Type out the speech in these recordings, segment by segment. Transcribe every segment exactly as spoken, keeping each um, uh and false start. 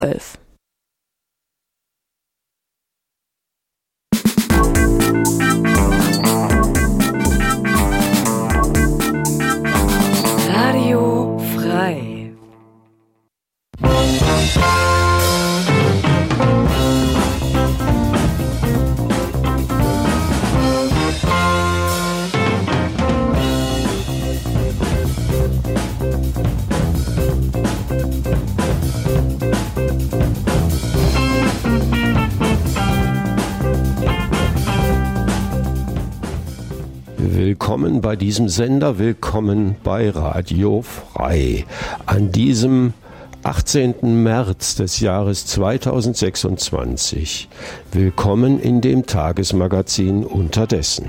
elf. Radio frei. Willkommen bei diesem Sender, willkommen bei Radio Frei. An diesem achtzehnten März des Jahres zweitausendsechsundzwanzig. Willkommen in dem Tagesmagazin Unterdessen.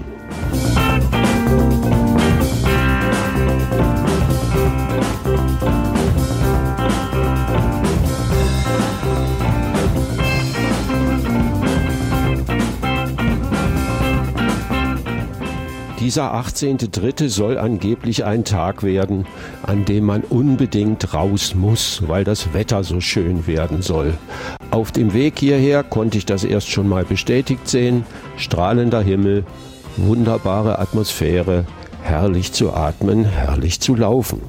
Dieser achtzehnte dritte soll angeblich ein Tag werden, an dem man unbedingt raus muss, weil das Wetter so schön werden soll. Auf dem Weg hierher konnte ich das erst schon mal bestätigt sehen. Strahlender Himmel, wunderbare Atmosphäre, herrlich zu atmen, herrlich zu laufen.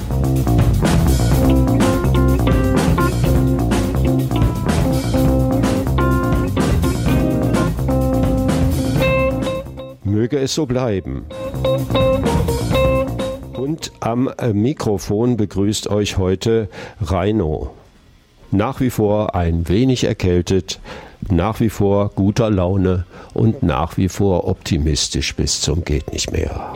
Möge es so bleiben. Und am Mikrofon begrüßt euch heute Reino. Nach wie vor ein wenig erkältet, nach wie vor guter Laune und nach wie vor optimistisch bis zum geht nicht mehr.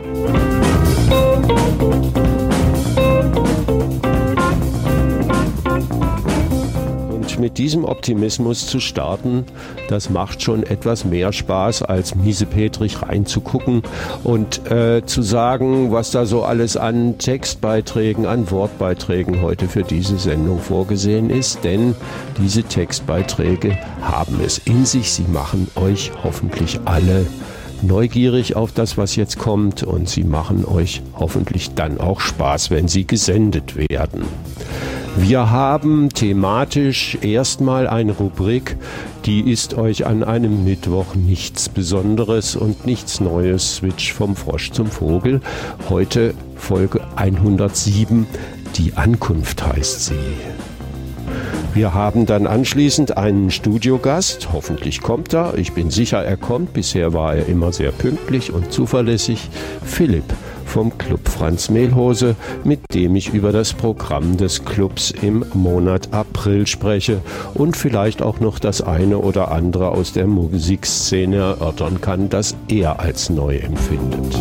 Mit diesem Optimismus zu starten, das macht schon etwas mehr Spaß, als miesepetrig reinzugucken und äh, zu sagen, was da so alles an Textbeiträgen, an Wortbeiträgen heute für diese Sendung vorgesehen ist. Denn diese Textbeiträge haben es in sich. Sie machen euch hoffentlich alle neugierig auf das, was jetzt kommt, und sie machen euch hoffentlich dann auch Spaß, wenn sie gesendet werden. Wir haben thematisch erstmal eine Rubrik, die ist euch an einem Mittwoch nichts Besonderes und nichts Neues. Switch vom Frosch zum Vogel. Heute Folge hundertsieben, die Ankunft heißt sie. Wir haben dann anschließend einen Studiogast, hoffentlich kommt er, ich bin sicher, er kommt, bisher war er immer sehr pünktlich und zuverlässig, Philipp vom Club Franz Mehlhose, mit dem ich über das Programm des Clubs im Monat April spreche und vielleicht auch noch das eine oder andere aus der Musikszene erörtern kann, das er als neu empfindet.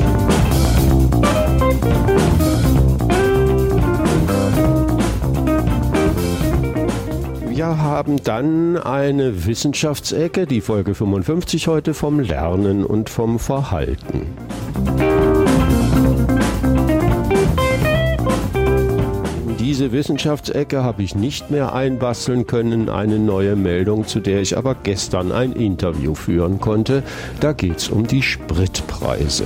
Wir haben dann eine Wissenschaftsecke, die Folge fünfundfünfzig heute, vom Lernen und vom Verhalten. In diese Wissenschaftsecke habe ich nicht mehr einbasteln können, eine neue Meldung, zu der ich aber gestern ein Interview führen konnte. Da geht es um die Spritpreise.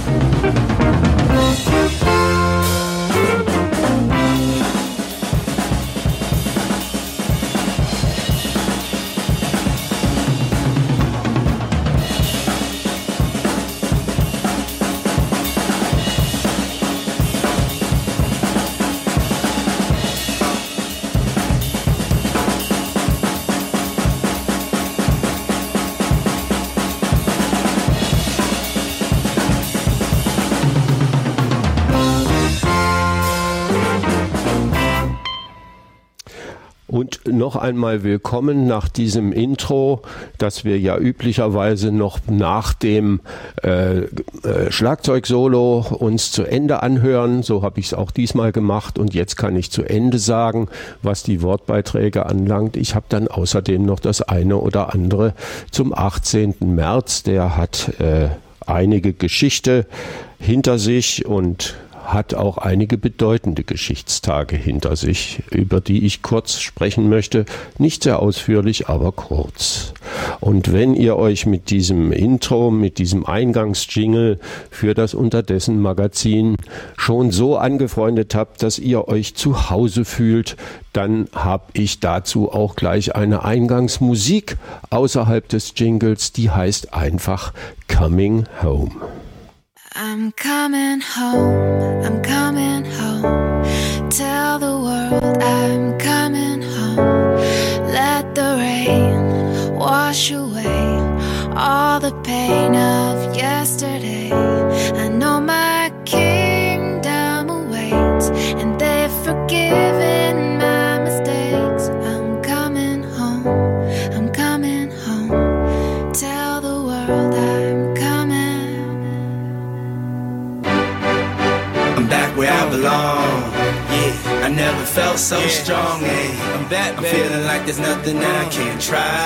Und noch einmal willkommen nach diesem Intro, das wir ja üblicherweise noch nach dem äh, äh, Schlagzeugsolo uns zu Ende anhören. So habe ich es auch diesmal gemacht und jetzt kann ich zu Ende sagen, was die Wortbeiträge anlangt. Ich habe dann außerdem noch das eine oder andere zum achtzehnten März. Der hat äh, einige Geschichte hinter sich und hat auch einige bedeutende Geschichtstage hinter sich, über die ich kurz sprechen möchte. Nicht sehr ausführlich, aber kurz. Und wenn ihr euch mit diesem Intro, mit diesem Eingangsjingle für das Unterdessen-Magazin schon so angefreundet habt, dass ihr euch zu Hause fühlt, dann habe ich dazu auch gleich eine Eingangsmusik außerhalb des Jingles, die heißt einfach Coming Home. I'm coming home, I'm coming home. Tell the world I'm coming home. Let the rain wash away all the pain of yesterday. I know my kingdom awaits, and they've forgiven my mistakes. I'm coming home, I'm coming home. Tell the world I'm coming. I'm back where I belong. Yeah, I never felt so yeah. strong. Hey, I'm back, I'm feeling like there's nothing that I can't try.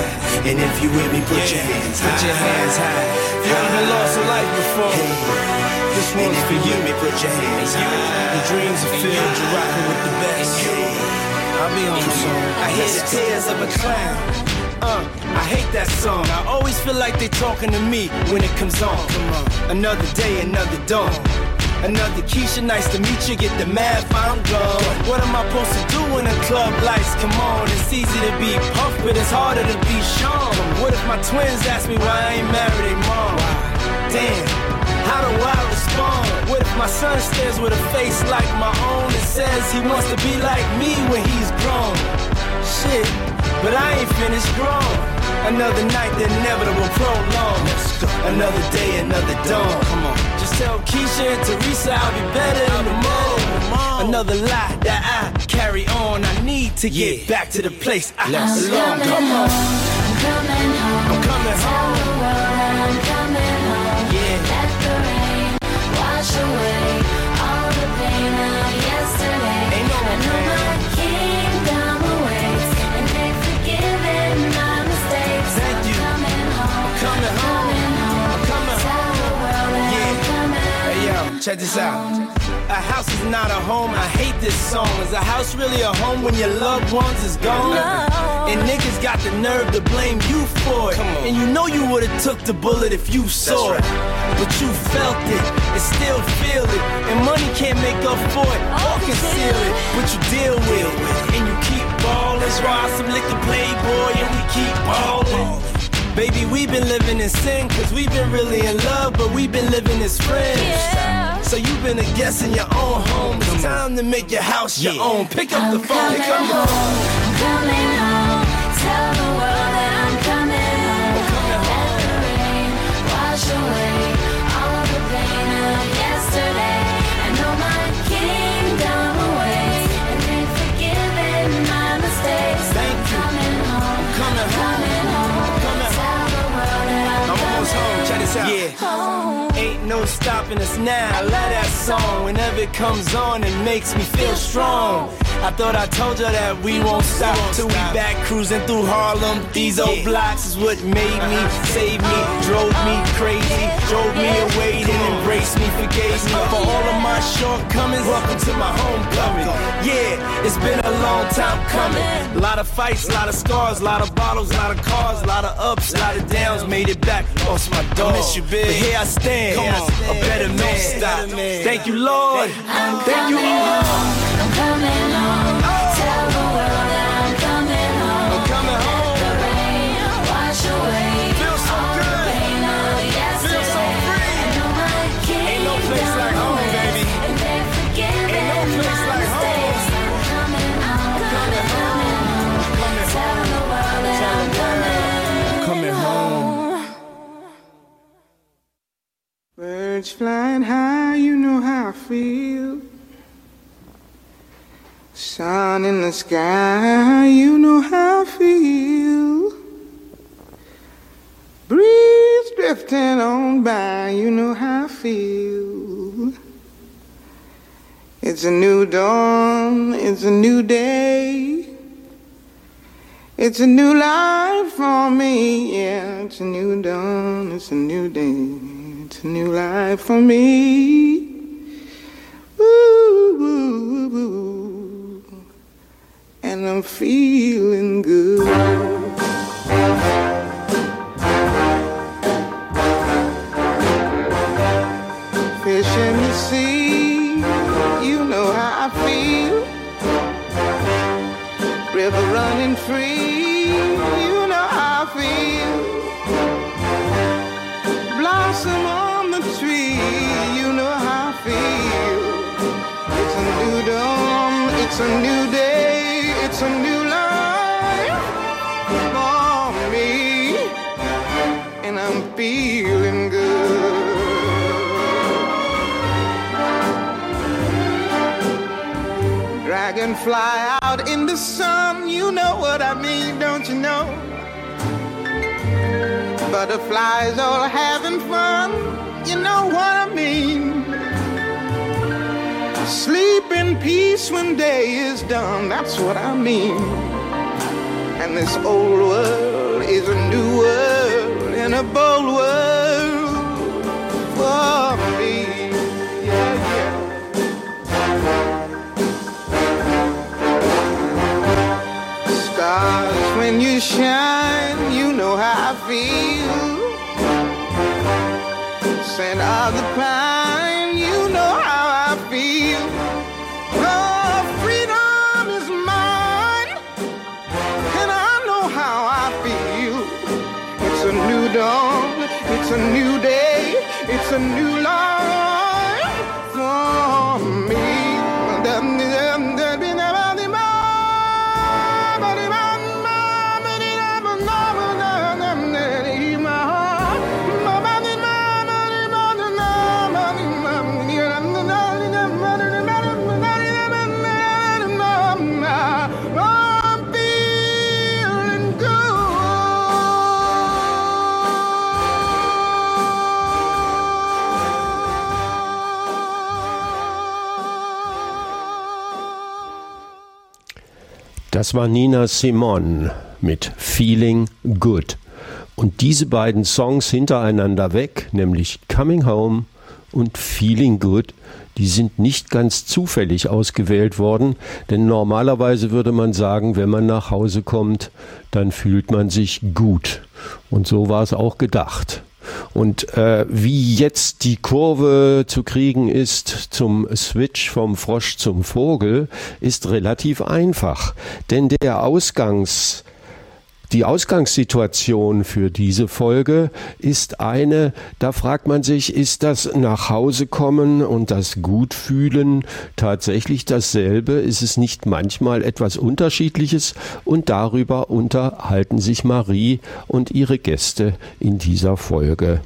And if you with me, put yeah. your hands put high. Put your hands high. You ever lost a life before? Hey. This one's and for you. Me, put your hands high. The dreams are filled, you're rocking with the best. Hey. I'll be on the song. I hear the tears of a clown. Uh, I hate that song. I always feel like they talking to me when it comes on. Come on. Another day, another dawn. Another Keisha, nice to meet you. Get the math, I'm gone. What am I supposed to do when the club lights come on? It's easy to be Puff, but it's harder to be Sean. What if my twins ask me why I ain't married their mom? Damn, how do I respond? What if my son stares with a face like my own and says he wants to be like me when he's grown? Shit, but I ain't finished grown. Another night, the inevitable prolong. Another day, another dawn. Come on. Just tell Keisha and Teresa I'll be better in the morning. Another lie that I carry on. I need to get yeah. back to the place I belong. Come on. I'm coming home. I'm coming home. Tell the world I'm coming home. Yeah. Let the rain wash away all the pain of yesterday. Ain't no I know my kingdom awaits, and they've forgiven my mistakes. Thank you. I'm coming home. I'm coming home. I'm coming Tell the world that Yeah. I'm coming Hey yo, check this out. A house is not a home, I hate this song. Is a house really a home when your loved ones is gone? And niggas got the nerve to blame you for it. And you know you would've took the bullet if you saw it. But you felt it, and still feel it. And money can't make up for it, or conceal it. But you deal with it, and you keep ballin'. That's why some liquor playboy, and we keep ballin'. Baby, we've been living in sin, cause we've been really in love, but we've been living as friends. Yeah. So you've been a guest in your own home. It's time to make your house your Yeah. own. Pick up I'm the phone, pick up coming the phone. home. I'm coming home. Tell the world that I'm coming home. Let the rain wash away all the pain of yesterday. I know my kingdom awaits, and they've forgiven my mistakes. Thank you. Coming home. Coming home. Coming home. Coming Tell the world that I'm, I'm almost home, check this out. Yeah. Home. Ain't no stopping us now. I love that song. Whenever it comes on, it makes me feel strong. I thought I told you that we won't stop till we back cruising through Harlem. These old blocks is what made me, saved me, drove me crazy, drove me away, then embraced me, forgave me for all of my shortcomings. Welcome to my homecoming. Yeah, it's been a long time coming. A lot of fights, a lot of scars, a lot of bottles, a lot of cars, a lot of ups, a lot of downs. Made it back, lost my dog. Miss you, big. But here I stand, a better man. Stop. Thank you, Lord. I'm Thank you, coming Lord. home. I'm coming home. Tell the world that I'm coming home. I'm coming home. Let the rain wash away Feels so all the good. pain of yesterday. Feels so free. I know my Ain't no place like home, kingdom baby. awaits, and they've forgiven Ain't no place my like home. mistakes. I'm coming home. coming home. home. Tell the world that I'm coming Coming home. Birds flying high, you know how I feel. Sun in the sky, you know how I feel. Breeze drifting on by, you know how I feel. It's a new dawn, it's a new day. It's a new life for me, yeah. It's a new dawn, it's a new day. It's a new life for me. I'm feeling good. Fish in the sea, you know how I feel. River running free, you know how I feel. Blossom on the tree, you know how I feel. It's a new dawn, it's a new day, it's a new life for me, and I'm feeling good. Dragonfly out in the sun, you know what I mean, don't you know? Butterflies all having fun, you know what I mean. Sleep in peace when day is done, that's what I mean. And this old world is a new world and a bold world for me. Yeah, yeah. Stars, when you shine, you know how I feel. Scent of the pine, you know how I feel. Oh, freedom is mine, and I know how I feel. It's a new dawn, it's a new day, it's a new life for me. Das war Nina Simone mit Feeling Good. Und diese beiden Songs hintereinander weg, nämlich Coming Home und Feeling Good, die sind nicht ganz zufällig ausgewählt worden, denn normalerweise würde man sagen, wenn man nach Hause kommt, dann fühlt man sich gut. Und so war es auch gedacht. Und äh, wie jetzt die Kurve zu kriegen ist zum Switch vom Frosch zum Vogel, ist relativ einfach. Denn der Ausgangs, die Ausgangssituation für diese Folge ist eine, da fragt man sich, ist das Nachhausekommen und das Gutfühlen tatsächlich dasselbe? Ist es nicht manchmal etwas Unterschiedliches? Und darüber unterhalten sich Marie und ihre Gäste in dieser Folge.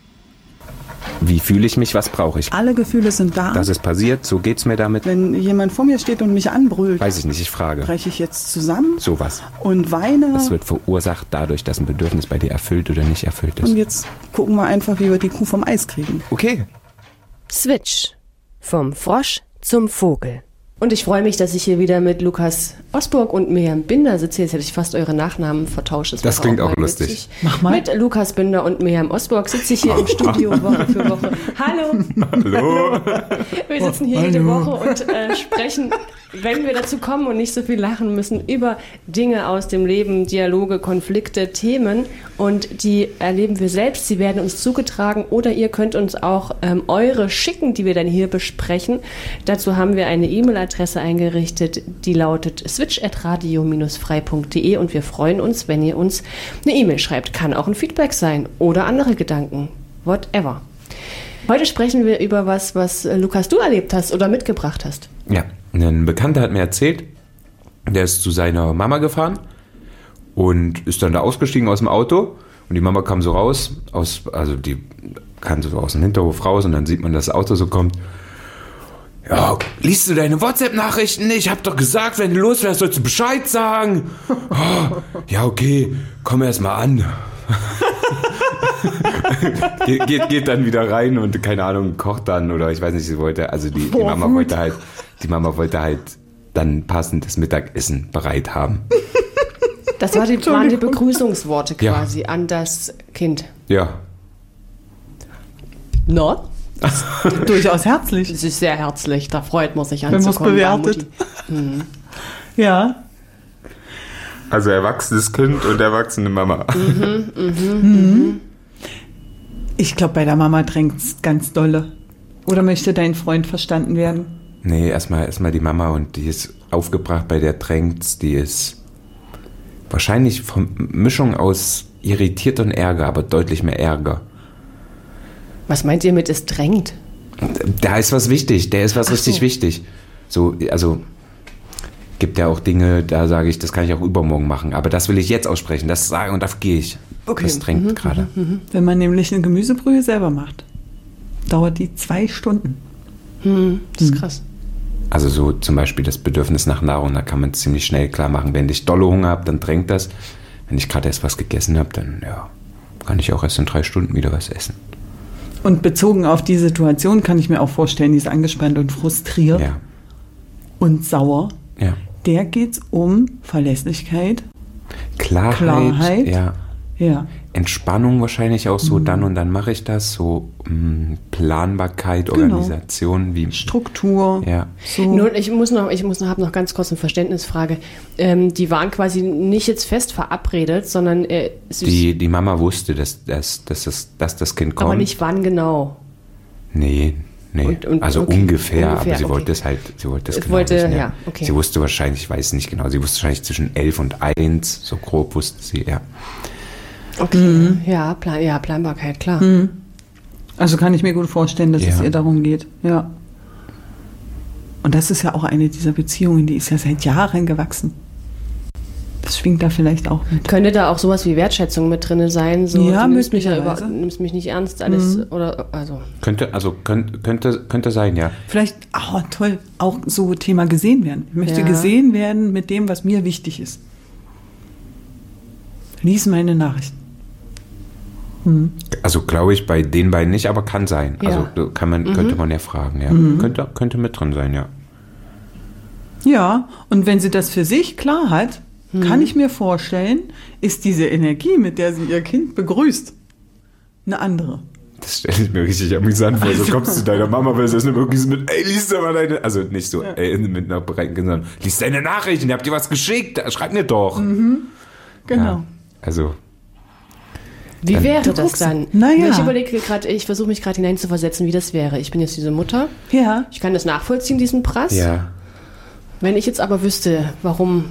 Wie fühle ich mich? Was brauche ich? Alle Gefühle sind da. Das ist passiert, so geht's mir damit. Wenn jemand vor mir steht und mich anbrüllt, weiß ich nicht, ich frage. breche ich jetzt zusammen Sowas. und weine. Das wird verursacht dadurch, dass ein Bedürfnis bei dir erfüllt oder nicht erfüllt ist. Und jetzt gucken wir einfach, wie wir die Kuh vom Eis kriegen. Okay. Switch. Vom Frosch zum Vogel. Und ich freue mich, dass ich hier wieder mit Lukas Osburg und Miriam Binder sitze. Jetzt hätte ich fast eure Nachnamen vertauscht. Das, das klingt auch, auch lustig. Witzig. Mach mal. Mit Lukas Binder und Miriam Osburg sitze ich hier im Studio Woche für Woche. Hallo. Hallo. Wir sitzen hier Hallo. jede Woche und äh, sprechen, wenn wir dazu kommen und nicht so viel lachen müssen, über Dinge aus dem Leben, Dialoge, Konflikte, Themen. Und die erleben wir selbst. Sie werden uns zugetragen oder ihr könnt uns auch ähm, eure schicken, die wir dann hier besprechen. Dazu haben wir eine E-Mail-Adresse eingerichtet, die lautet switch at radio dash frei punkt de und wir freuen uns, wenn ihr uns eine E-Mail schreibt. Kann auch ein Feedback sein oder andere Gedanken. Whatever. Heute sprechen wir über was, was äh, Lukas, du erlebt hast oder mitgebracht hast. Ja, ein Bekannter hat mir erzählt, der ist zu seiner Mama gefahren und ist dann da ausgestiegen aus dem Auto und die Mama kam so raus, aus, also die kam so aus dem Hinterhof raus und dann sieht man, dass das Auto so kommt. Ja, liest du deine WhatsApp-Nachrichten nicht? Ich hab doch gesagt, wenn du los wärst, sollst du Bescheid sagen. Oh, ja, okay, komm erst mal an. geht, geht, geht dann wieder rein und keine Ahnung, kocht dann oder ich weiß nicht, sie wollte, also die, die Mama wollte halt, die Mama wollte halt dann passendes Mittagessen bereit haben. Das war die, waren die Begrüßungsworte quasi Ja. an das Kind. Ja. No? Durchaus herzlich, Das ist sehr herzlich, da freut man sich wenn man es anzukommen. bewertet. Mhm. Ja. Also erwachsenes Kind und erwachsene Mama. Ich glaube, bei der Mama drängt es ganz dolle. Oder möchte dein Freund verstanden werden? Nee, erstmal erstmal die Mama und die ist aufgebracht, bei der drängt's, die ist wahrscheinlich von Mischung aus irritiert und Ärger, aber deutlich mehr Ärger. Was meint ihr mit es drängt? Da ist was wichtig, der ist was Ach richtig so. wichtig. So, also gibt ja auch Dinge, da sage ich, das kann ich auch übermorgen machen, aber das will ich jetzt aussprechen, das sage und dafür gehe ich. Okay. Das drängt gerade. Wenn man nämlich eine Gemüsebrühe selber macht, dauert die zwei Stunden. Das ist krass. Also so zum Beispiel das Bedürfnis nach Nahrung, da kann man ziemlich schnell klar machen. Wenn ich dolle Hunger habe, dann drängt das. Wenn ich gerade erst was gegessen habe, dann ja, kann ich auch erst in drei Stunden wieder was essen. Und bezogen auf die Situation kann ich mir auch vorstellen, die ist angespannt und frustriert Ja, und sauer. ja. Der geht's um Verlässlichkeit, Klarheit, Klarheit. ja. ja. Entspannung wahrscheinlich auch so, dann und dann mache ich das. So mh, Planbarkeit, Genau. Organisation, wie Struktur. ja. So. Nur, ich muss noch, ich muss noch, habe noch ganz kurz eine Verständnisfrage. Ähm, die waren quasi nicht jetzt fest verabredet, sondern äh, sie, Die, die Mama wusste, dass, dass, dass, das, dass das Kind kommt. aber nicht wann genau. Nee, nee. Und- und- also okay. ungefähr, Ungefähr, aber sie okay. wollte es halt, sie wollte es Es genau wollte- wissen, ja, okay. Sie wusste wahrscheinlich, ich weiß nicht genau, sie wusste wahrscheinlich zwischen elf und eins, so grob wusste sie, ja. Okay, ja, Plan, ja, Planbarkeit, klar. Also kann ich mir gut vorstellen, dass es Ja. ihr darum geht. Ja. Und das ist ja auch eine dieser Beziehungen, die ist ja seit Jahren gewachsen. Das schwingt da vielleicht auch mit. Könnte da auch sowas wie Wertschätzung mit drin sein? So, Ja, du nimmst mich, ja über, möglicherweise. nimmst mich nicht ernst, alles, oder, also. Könnte, also könnte, könnte, könnte sein, ja. Vielleicht, oh toll, auch so Thema gesehen werden. Ich möchte Ja. gesehen werden mit dem, was mir wichtig ist. Lies meine Nachrichten. Also glaube ich bei den beiden nicht, aber kann sein. Ja. Also kann man, könnte man ja fragen, ja. Könnte, könnte mit drin sein, ja. Ja, und wenn sie das für sich klar hat, kann ich mir vorstellen, ist diese Energie, mit der sie ihr Kind begrüßt, eine andere. Das stelle ich mir richtig amüsant vor. So kommst du zu deiner Mama, weil sie ist wirklich so mit, ey, lies doch mal deine, also nicht so, ey, mit einer breiten, sondern lies deine Nachrichten, ihr habt dir was geschickt, schreib mir doch. Genau. Ja, also, Wie Dann- wäre Du das guckst- dann? Naja. Ich überlege gerade, ich versuche mich gerade hineinzuversetzen, wie das wäre. Ich bin jetzt diese Mutter. Ja. Ich kann das nachvollziehen, diesen Prass. ja. Wenn ich jetzt aber wüsste, warum,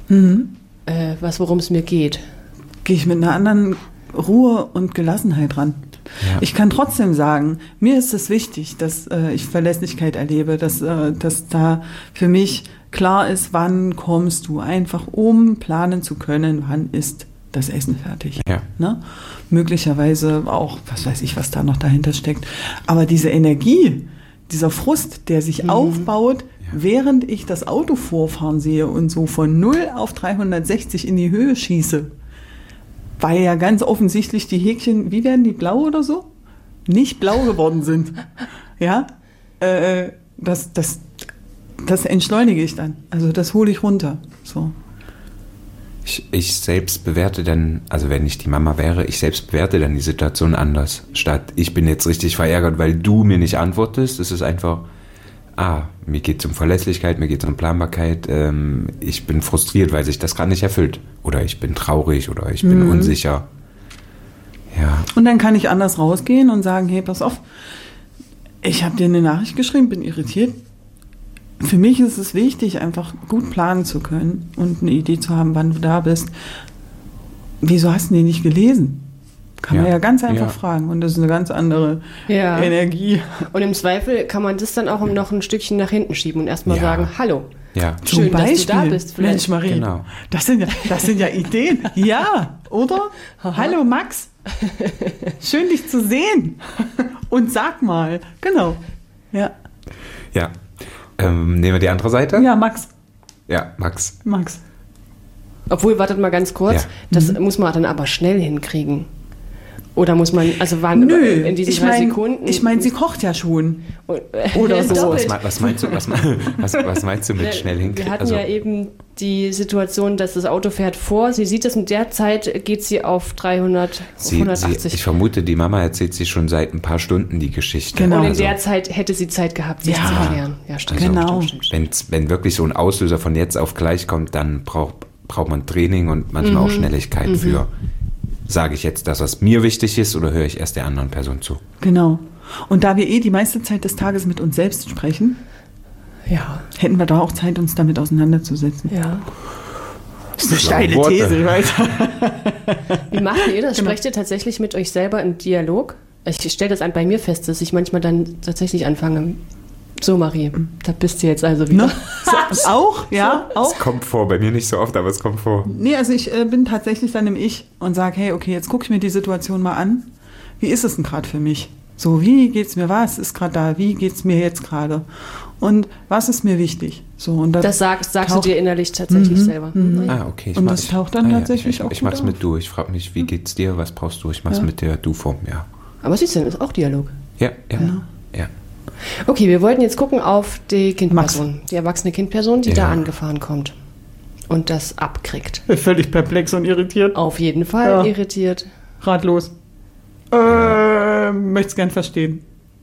äh, was, worum es mir geht. Gehe ich mit einer anderen Ruhe und Gelassenheit ran. Ja. Ich kann trotzdem sagen, mir ist es wichtig, dass äh, ich Verlässlichkeit erlebe, dass, äh, dass da für mich klar ist, wann kommst du, einfach um planen zu können, wann ist das Essen fertig. Ja. Ne? Möglicherweise auch, was weiß ich, was da noch dahinter steckt. Aber diese Energie, dieser Frust, der sich aufbaut, während ich das Auto vorfahren sehe und so von null auf dreihundertsechzig in die Höhe schieße, weil ja ganz offensichtlich die Häkchen, wie werden die blau oder so? Nicht blau geworden sind. Ja, äh, das, das, das entschleunige ich dann. Also das hole ich runter. So. Ich, ich selbst bewerte dann, also wenn ich die Mama wäre, ich selbst bewerte dann die Situation anders. Statt, ich bin jetzt richtig verärgert, weil du mir nicht antwortest. Es ist einfach, ah, mir geht es um Verlässlichkeit, mir geht es um Planbarkeit. Ähm, ich bin frustriert, weil sich das gerade nicht erfüllt. Oder ich bin traurig oder ich bin unsicher. Ja, Und dann kann ich anders rausgehen und sagen, hey, pass auf, ich habe dir eine Nachricht geschrieben, bin irritiert. Für mich ist es wichtig, einfach gut planen zu können und eine Idee zu haben, wann du da bist. Wieso hast du die nicht gelesen? Kann man Ja. ja ganz einfach Ja. fragen. Und das ist eine ganz andere Ja. Energie. Und im Zweifel kann man das dann auch noch ein Stückchen nach hinten schieben und erstmal Ja. sagen, hallo. ja. Schön, dass du da bist. Vielleicht- Mensch, Marie, Genau. das, sind ja, das sind ja Ideen. Ja, oder? Hallo, Max. Schön, dich zu sehen. Und sag mal. Genau. Ja, Ja. Ähm, nehmen wir die andere Seite? ja Max. Ja, Max. Max. Obwohl, wartet mal ganz kurz, Ja. das muss man dann aber schnell hinkriegen. Oder muss man, also waren Nö, in diesen ich drei meine, Sekunden. ich mein, sie kocht ja schon. oder oder so. Was, Doppelt. mein- was, meinst du, was, mein- was, was meinst du mit schnell Wir hinkriegen? hatten Also, ja eben die Situation, dass das Auto fährt vor, sie sieht es, in der Zeit geht sie auf dreihundert, auf sie, sie, hundertachtzig. ich vermute, die Mama erzählt sich schon seit ein paar Stunden die Geschichte. Genau. Und in Also, der Zeit hätte sie Zeit gehabt, sich Ja. zu erklären. Ja, stimmt. Genau. Stimmt, stimmt, stimmt. Wenn's, wenn wirklich so ein Auslöser von jetzt auf gleich kommt, dann braucht braucht man Training und manchmal Mhm. auch Schnelligkeit Mhm. für, sage ich jetzt das, was mir wichtig ist, oder höre ich erst der anderen Person zu? Genau. Und da wir eh die meiste Zeit des Tages mit uns selbst sprechen, Ja, hätten wir da auch Zeit, uns damit auseinanderzusetzen. ja. Das ist eine Schlaue steile Worte. These, ich weiß. Wie macht ihr das? Genau. Sprecht ihr tatsächlich mit euch selber im Dialog? Ich stelle das an bei mir fest, dass ich manchmal dann tatsächlich anfange, so Marie, da bist du jetzt also wieder. Ne? So, auch, ja, auch. Es kommt vor, bei mir nicht so oft, aber es kommt vor. Nee, also ich äh, bin tatsächlich dann im Ich und sage, hey, okay, jetzt gucke ich mir die Situation mal an. Wie ist es denn gerade für mich? So, wie geht's mir? Was ist gerade da? Wie geht's mir jetzt gerade? Und was ist mir wichtig? So, und das, Das sagst, sagst du taucht- dir innerlich tatsächlich Mhm, selber. mhm. Naja. Ah, okay. Ich Und mach- das ich, taucht dann ah, ja, tatsächlich ich, auch Ich gut mach's auf. mit du. Ich frage mich, wie geht's dir? Was brauchst du? Ich mach's Ja. mit der Du-Form, ja. Aber siehst du, das ist auch Dialog. Ja, ja. Genau. ja. Okay, wir wollten jetzt gucken auf die Kindperson, die erwachsene Kindperson, die Ja. da angefahren kommt und das abkriegt. Völlig perplex und irritiert, Auf jeden Fall Ja. irritiert. ratlos. Äh, möchte es gern verstehen.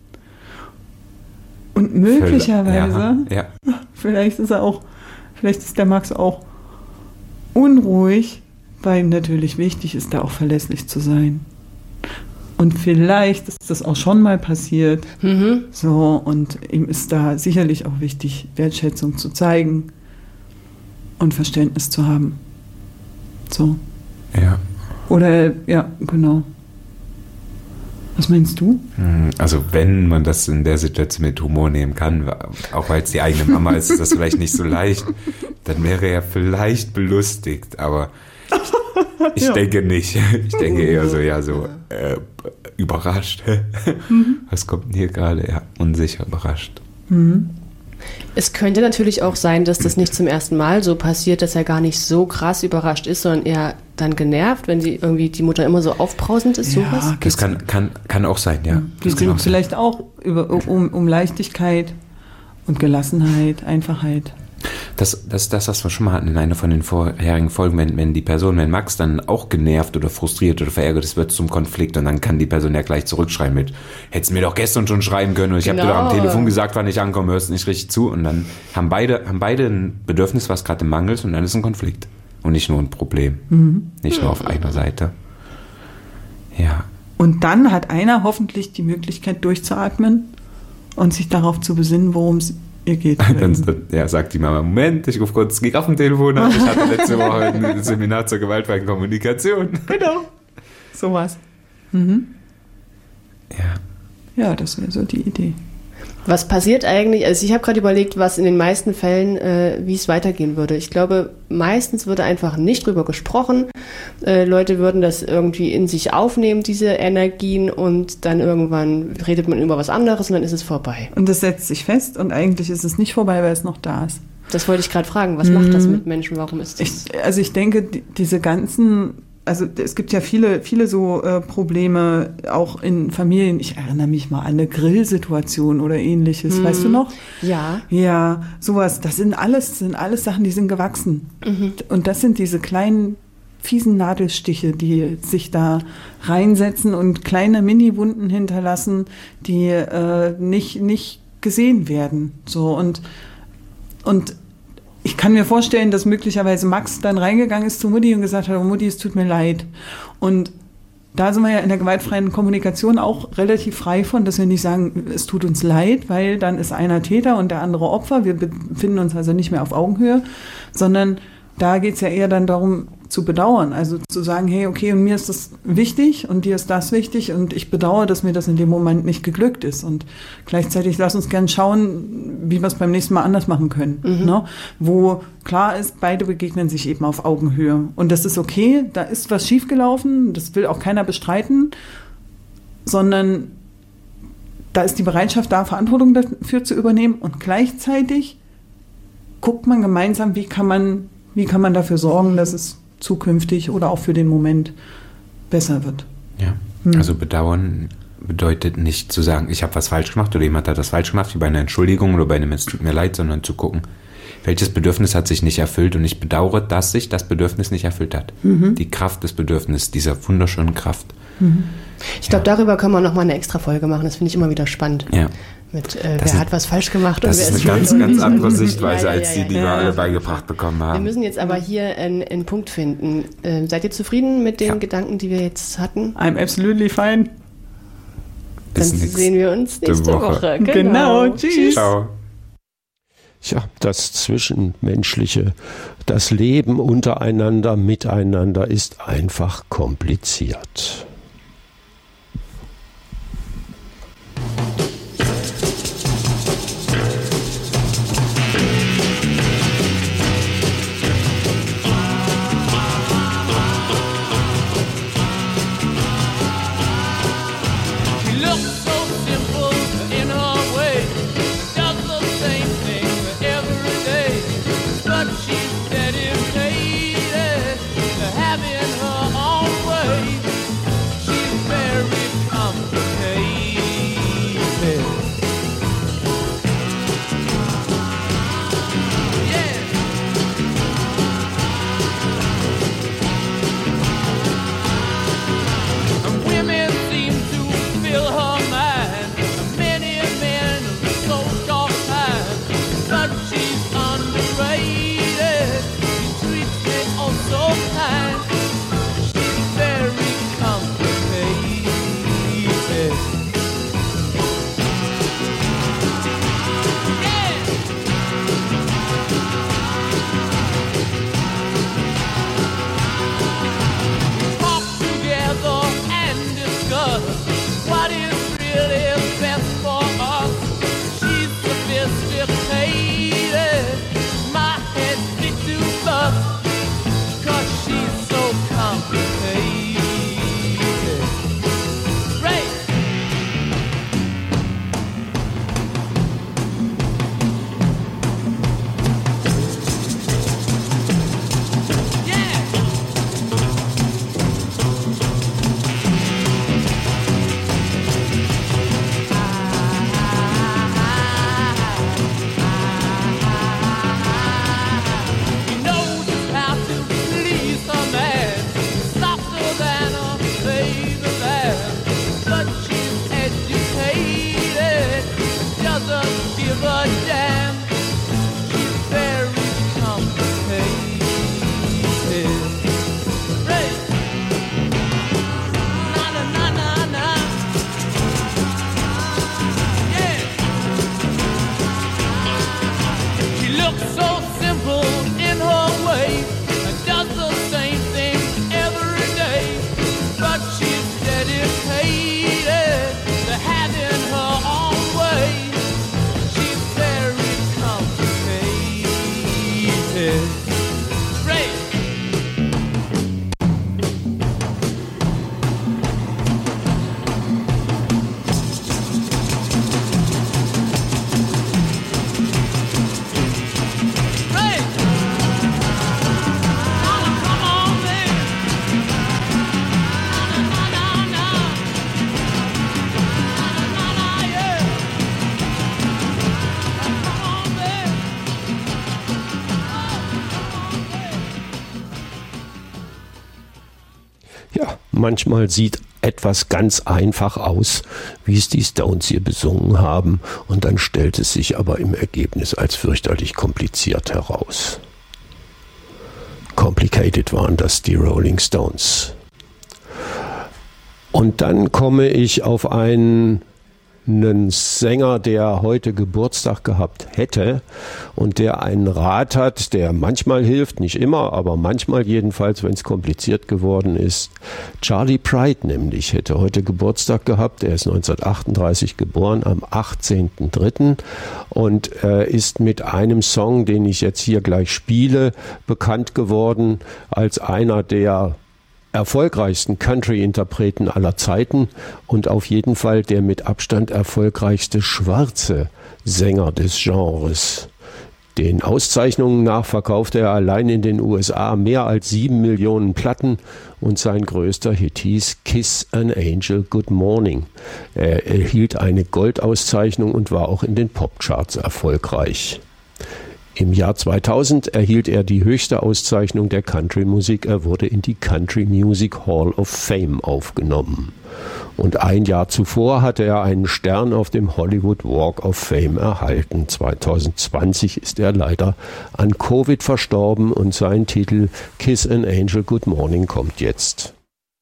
Und möglicherweise, Ja, ja. vielleicht ist er auch, vielleicht ist der Max auch unruhig, weil ihm natürlich wichtig ist, da auch verlässlich zu sein. Und vielleicht ist das auch schon mal passiert. Mhm. So, und ihm ist da sicherlich auch wichtig, Wertschätzung zu zeigen und Verständnis zu haben. So. ja. Oder, ja, genau. Was meinst du? Hm, Also wenn man das in der Situation mit Humor nehmen kann, auch weil es die eigene Mama ist, ist das vielleicht nicht so leicht, dann wäre er vielleicht belustigt, aber ich, ich Ja. denke nicht. Ich denke eher so, ja, so äh, überrascht. Was kommt denn hier gerade? Ja, unsicher, überrascht. Es könnte natürlich auch sein, dass das nicht zum ersten Mal so passiert, dass er gar nicht so krass überrascht ist, sondern eher dann genervt, wenn die irgendwie die Mutter immer so aufbrausend ist, Ja, sowas. Das kann, kann, kann auch sein, ja. Wir Das kann auch sind sein. vielleicht auch über, um, um Leichtigkeit und Gelassenheit, Einfachheit. Das, das, das, was wir schon mal hatten in einer von den vorherigen Folgen, wenn, wenn die Person, wenn Max dann auch genervt oder frustriert oder verärgert ist, wird es zum Konflikt und dann kann die Person ja gleich zurückschreiben mit, hättest mir doch gestern schon schreiben können und ich habe dir doch am Genau. Telefon gesagt, wann ich ankomme, hörst nicht richtig zu und dann haben beide, haben beide ein Bedürfnis, was gerade mangelt und dann ist ein Konflikt und nicht nur ein Problem. Nicht nur auf einer Seite. Ja. Und dann hat einer hoffentlich die Möglichkeit durchzuatmen und sich darauf zu besinnen, worum es ihr geht. Dann, dann ja, sagt die Mama, Moment, ich rufe kurz Giraffentelefon an. Ich hatte letzte Woche ein Seminar zur gewaltfreien Kommunikation. Genau. Sowas. Ja. Ja, das wäre so die Idee. Was passiert eigentlich? Also ich habe gerade überlegt, was in den meisten Fällen, äh, wie es weitergehen würde. Ich glaube, meistens würde einfach nicht drüber gesprochen. Äh, Leute würden das irgendwie in sich aufnehmen, diese Energien, und dann irgendwann redet man über was anderes und dann ist es vorbei. Und das setzt sich fest und eigentlich ist es nicht vorbei, weil es noch da ist. Das wollte ich gerade fragen. Was macht das mit Menschen? Warum ist das? Ich, also ich denke, die, diese ganzen, also es gibt ja viele, viele so äh, Probleme auch in Familien. Ich erinnere mich mal an eine Grillsituation oder ähnliches, weißt du noch? Ja. Ja, sowas. Das sind alles, sind alles Sachen, die sind gewachsen. Und das sind diese kleinen fiesen Nadelstiche, die sich da reinsetzen und kleine Mini-Wunden hinterlassen, die äh, nicht, nicht gesehen werden. So und und ich kann mir vorstellen, dass möglicherweise Max dann reingegangen ist zu Mutti und gesagt hat, oh Mutti, es tut mir leid. Und da sind wir ja in der gewaltfreien Kommunikation auch relativ frei von, dass wir nicht sagen, es tut uns leid, weil dann ist einer Täter und der andere Opfer. Wir befinden uns also nicht mehr auf Augenhöhe, sondern da geht es ja eher dann darum, zu bedauern. Also zu sagen, hey, okay, und mir ist das wichtig und dir ist das wichtig und ich bedauere, dass mir das in dem Moment nicht geglückt ist. Und gleichzeitig lass uns gern schauen, wie wir es beim nächsten Mal anders machen können. Ne? Wo klar ist, beide begegnen sich eben auf Augenhöhe. Und das ist okay, da ist was schiefgelaufen, das will auch keiner bestreiten, sondern da ist die Bereitschaft da, Verantwortung dafür zu übernehmen und gleichzeitig guckt man gemeinsam, wie kann man, wie kann man dafür sorgen, dass es zukünftig oder auch für den Moment besser wird. Ja, also bedauern bedeutet nicht zu sagen, ich habe was falsch gemacht oder jemand hat das falsch gemacht, wie bei einer Entschuldigung oder bei einem Es tut mir leid, sondern zu gucken, welches Bedürfnis hat sich nicht erfüllt und ich bedauere, dass sich das Bedürfnis nicht erfüllt hat. Mhm. Die Kraft des Bedürfnisses, dieser wunderschönen Kraft. Mhm. Ich glaube, darüber können wir noch mal eine extra Folge machen. Das finde ich immer wieder spannend. Ja. Mit, äh, Das wer ist- hat was falsch gemacht Das und wer ist ist eine ganz, schuld. ganz andere Sichtweise Ja, ja, als ja, die, ja, die ja. wir alle beigebracht bekommen Wir haben. müssen jetzt aber hier einen, einen Punkt finden. Äh, seid ihr zufrieden mit den Ja. Gedanken, die wir jetzt hatten? I'm absolutely fine. Dann Bis nächste sehen wir uns nächste Woche. Woche. Genau. Tschüss. Ciao. Ja, das Zwischenmenschliche, das Leben untereinander, miteinander ist einfach kompliziert. She looks so simple in her way, does the same thing every day, but she's dedicated to having her own way. She's very complicated. Yeah. And women seem to fill her mind. Many men so short time, but she's underrated. She treats me oh so kind. She's very complicated. Yeah. Talk together and discuss what is really best for us. She's sophisticated, my head fit to bust, 'cause she's so complicated. Right. Yeah. She knows just how to please her man, softer than a baby lamb. But she's educated, doesn't give a damn. She's very complicated. Right. Na na na na na. Yeah. She looks so simple in her way and does the same thing every day, but she's dedicated to having her own way. She's very complicated. Right. Right. Now come on, baby. Na na na na. Na na na, yeah. Come on, baby. Ja, manchmal sieht etwas ganz einfach aus, wie es die Stones hier besungen haben, und dann stellt es sich aber im Ergebnis als fürchterlich kompliziert heraus. Complicated waren das die Rolling Stones. Und dann komme ich auf einen, einen Sänger, der heute Geburtstag gehabt hätte und der einen Rat hat, der manchmal hilft, nicht immer, aber manchmal jedenfalls, wenn es kompliziert geworden ist. Charlie Pride nämlich hätte heute Geburtstag gehabt. Er ist neunzehnhundertachtunddreißig geboren, am achtzehnten dritten und äh, ist mit einem Song, den ich jetzt hier gleich spiele, bekannt geworden als einer der erfolgreichsten Country-Interpreten aller Zeiten und auf jeden Fall der mit Abstand erfolgreichste schwarze Sänger des Genres. Den Auszeichnungen nach verkaufte er allein in den U S A mehr als sieben Millionen Platten und sein größter Hit hieß Kiss an Angel Good Morning. Er erhielt eine Goldauszeichnung und war auch in den Popcharts erfolgreich. Im Jahr zweitausend erhielt er die höchste Auszeichnung der Country-Musik. Er wurde in die Country Music Hall of Fame aufgenommen. Und ein Jahr zuvor hatte er einen Stern auf dem Hollywood Walk of Fame erhalten. zwanzig zwanzig ist er leider an Covid verstorben und sein Titel Kiss an Angel Good Morning kommt jetzt.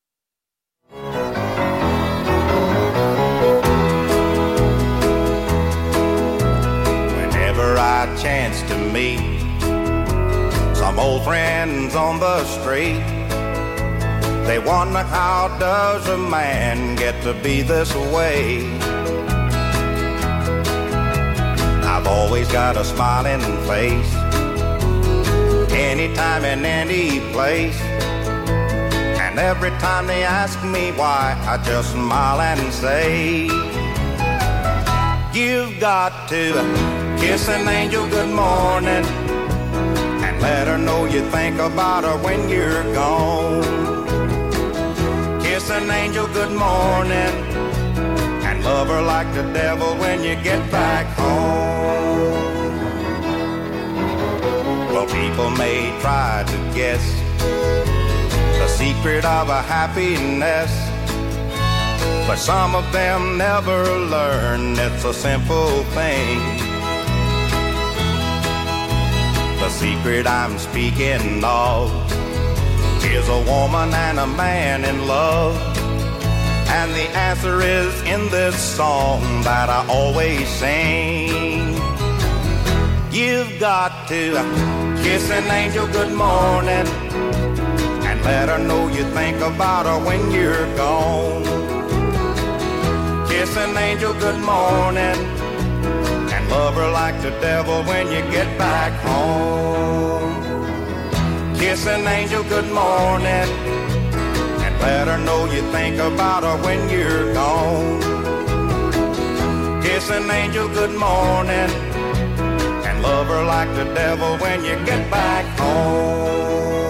Whenever I chance to meet some old friends on the street, they wonder how does a man get to be this way. I've always got a smiling face, anytime and any place. And every time they ask me why, I just smile and say, you've got to kiss an angel good morning and let her know you think about her when you're gone. Kiss an angel good morning and love her like the devil when you get back home. Well, people may try to guess the secret of a happiness, but some of them never learn it's a simple thing. The secret I'm speaking of is a woman and a man in love, and the answer is in this song that I always sing. You've got to kiss an angel good morning and let her know you think about her when you're gone. Kiss an angel good morning and love her like the devil when you get back home. Kiss an angel good morning and let her know you think about her when you're gone. Kiss an angel good morning and love her like the devil when you get back home.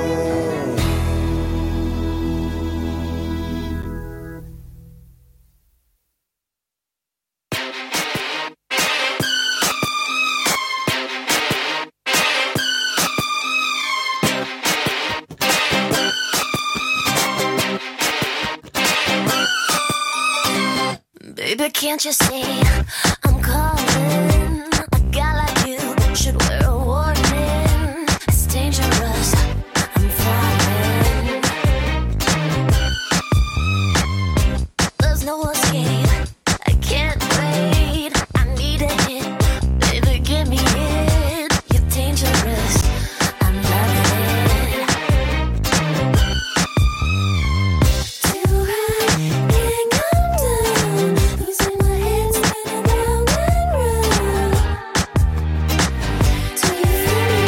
Baby, can't you see I'm calling? A guy like you should wear a warning. It's dangerous, I'm falling. There's no escape, I can't wait. I need a hit, baby, give me it. You're dangerous, I'm loving it. Too high, can't come down. Losing my head, spinning round and round. Till you feel me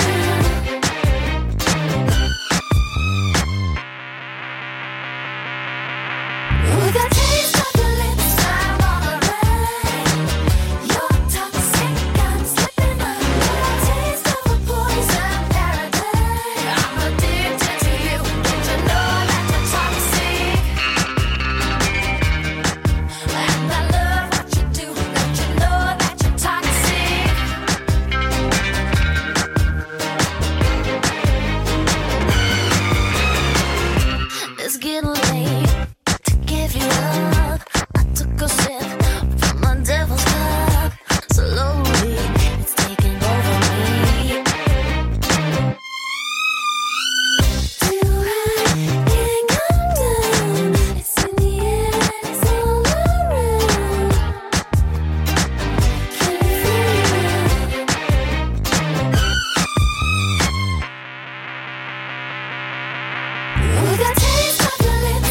now. With a taste of your lips, I'm all around. You're toxic, I'm slipping up. With a taste of a poison paradise. I'm addicted to you, don't you know that you're toxic? And I love what you do, don't you know that you're toxic? It's getting late to give you up. I took a sip from my devil's cup. Slowly, it's taking over me. Too high, can't come down. It's in the air, it's all around. Can you feel it? With a taste of your lips.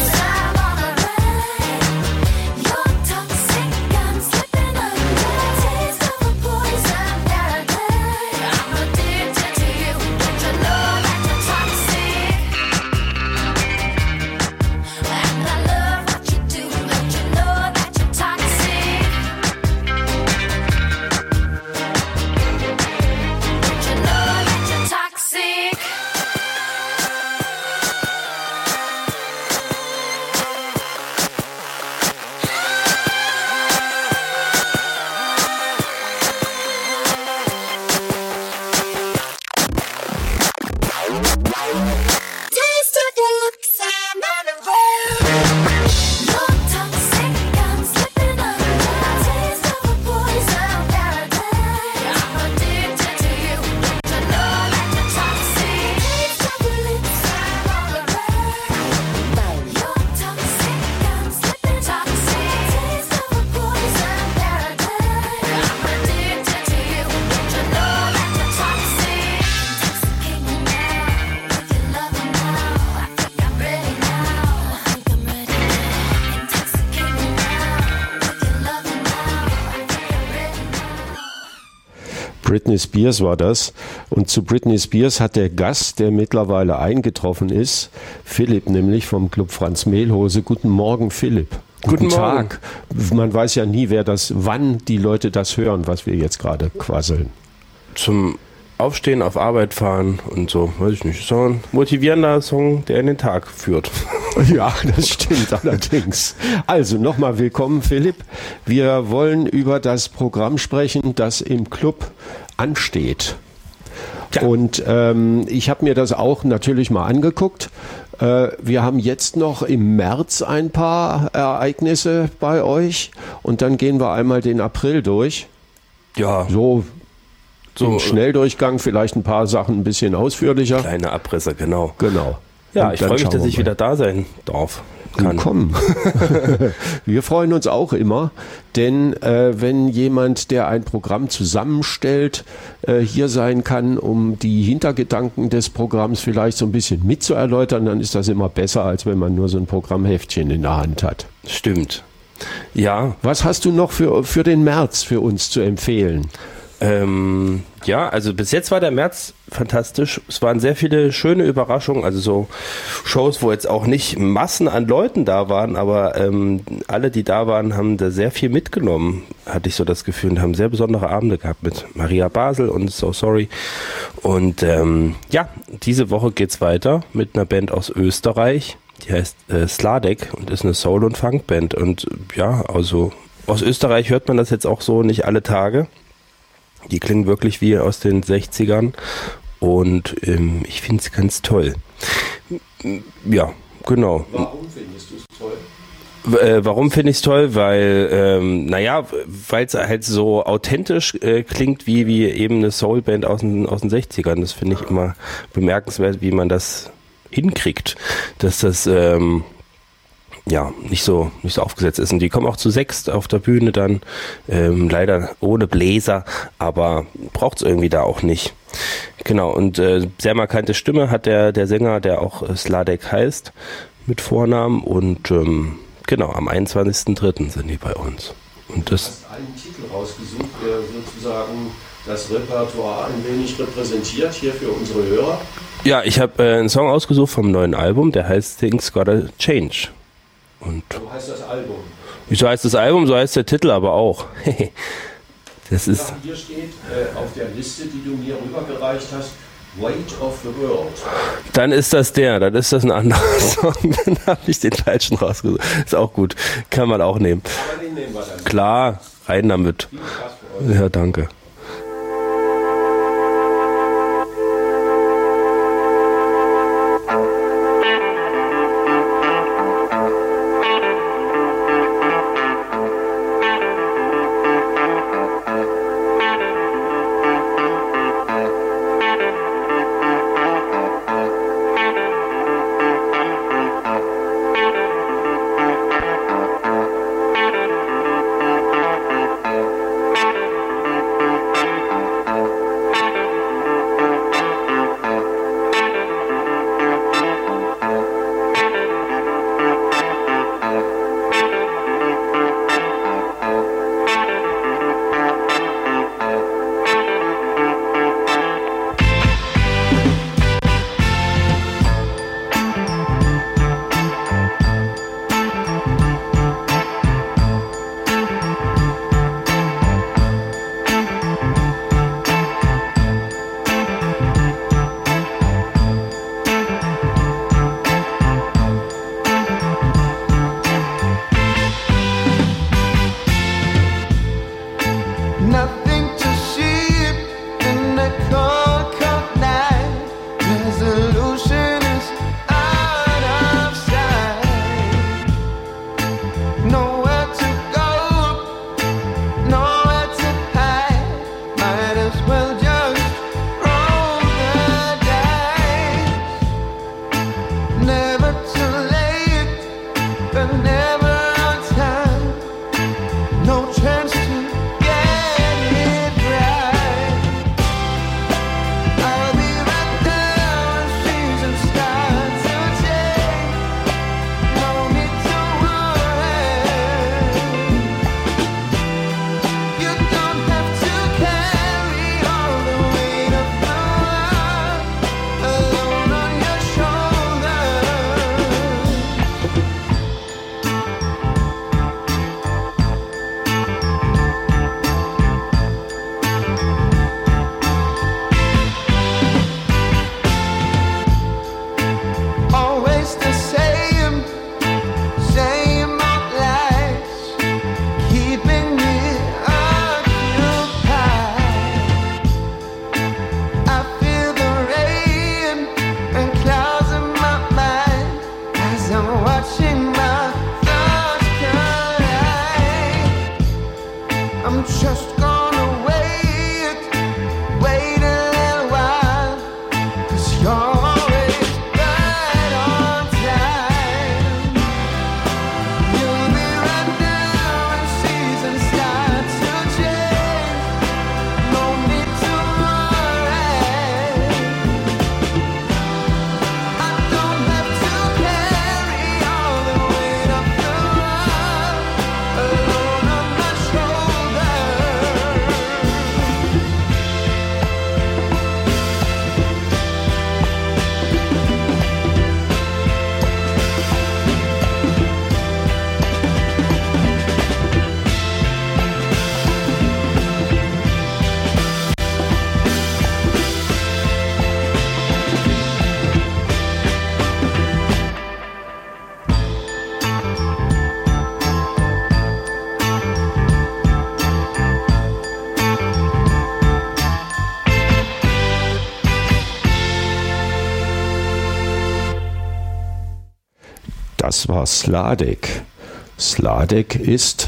Britney Spears war das. Und zu Britney Spears hat der Gast, der mittlerweile eingetroffen ist, Philipp nämlich vom Club Franz Mehlhose. Guten Morgen, Philipp. Guten, Guten Morgen. Tag. Man weiß ja nie, wer das, wann die Leute das hören, was wir jetzt gerade quasseln. Zum Aufstehen, auf Arbeit fahren und so, weiß ich nicht. So ein motivierender Song, der in den Tag führt. Ja, das stimmt allerdings. Also nochmal willkommen, Philipp. Wir wollen über das Programm sprechen, das im Club ansteht. Ja. Und ähm, ich habe mir das auch natürlich mal angeguckt. Äh, wir haben jetzt noch im März ein paar Ereignisse bei euch und dann gehen wir einmal den April durch. Ja. So. So So, im Schnelldurchgang, vielleicht ein paar Sachen ein bisschen ausführlicher. Kleine Abrisse, genau. Genau. Ja, Und ich dann freue mich, schauen dass wir ich mal. wieder da sein darf. Kann. Willkommen. Wir freuen uns auch immer, denn äh, wenn jemand, der ein Programm zusammenstellt, äh, hier sein kann, um die Hintergedanken des Programms vielleicht so ein bisschen mitzuerläutern, dann ist das immer besser, als wenn man nur so ein Programmheftchen in der Hand hat. Stimmt. Ja. Was hast du noch für, für den März für uns zu empfehlen? Ähm, ja, also bis jetzt war der März fantastisch. Es waren sehr viele schöne Überraschungen, also so Shows, wo jetzt auch nicht Massen an Leuten da waren, aber ähm, alle, die da waren, haben da sehr viel mitgenommen, hatte ich so das Gefühl, und haben sehr besondere Abende gehabt mit Maria Basel und So Sorry. Und ähm, ja, diese Woche geht's weiter mit einer Band aus Österreich, die heißt äh, Sladek und ist eine Soul- und Funkband. Und ja, also aus Österreich hört man das jetzt auch so nicht alle Tage. Die klingen wirklich wie aus den sechzigern und ähm, ich finde es ganz toll. Ja, genau. Warum findest du es toll? Äh, warum finde ich es toll? Weil, ähm, naja, weil es halt so authentisch äh, klingt wie, wie eben eine Soulband aus den, aus den sechzigern. Das finde ich immer bemerkenswert, wie man das hinkriegt, dass das ähm, ja, nicht so, nicht so aufgesetzt ist. Und die kommen auch zu sechst auf der Bühne dann, ähm, leider ohne Bläser, aber braucht's irgendwie da auch nicht. Genau, und äh, sehr markante Stimme hat der, der Sänger, der auch äh, Sladek heißt, mit Vornamen und ähm, genau, am einundzwanzigsten dritten sind die bei uns. Und das Du hast einen Titel rausgesucht, der sozusagen das Repertoire ein wenig repräsentiert hier für unsere Hörer. ja, ich habe äh, einen Song ausgesucht vom neuen Album, der heißt Things Gotta Change. Und So heißt das Album. so heißt das Album, so heißt der Titel aber auch. Das ist, Ja, hier steht äh, auf der Liste, die du mir rübergereicht hast, Weight of the World. dann ist das der, dann ist das ein anderer Song. Dann habe ich den falschen rausgesucht. Ist auch gut, kann man auch nehmen. Aber den nehmen wir dann. Klar, rein damit. Viel Spaß für euch. Ja, danke. Nothing to see in the cold, cold night. Resolution is out of sight. Nowhere to go, nowhere to hide. Might as well just roll the dice. Never too late, but never on time. No chance to get it right. I'll be right there when seasons start to change. No need to worry. You don't have to carry all watching my thoughts collide. I'm just gonna wait, wait a little while, 'cause you're always right on time. You'll be right there when seasons start to change. No need to worry. I don't have to carry all the weight of the world alone on my shoulders. Das war Sladek. Sladek ist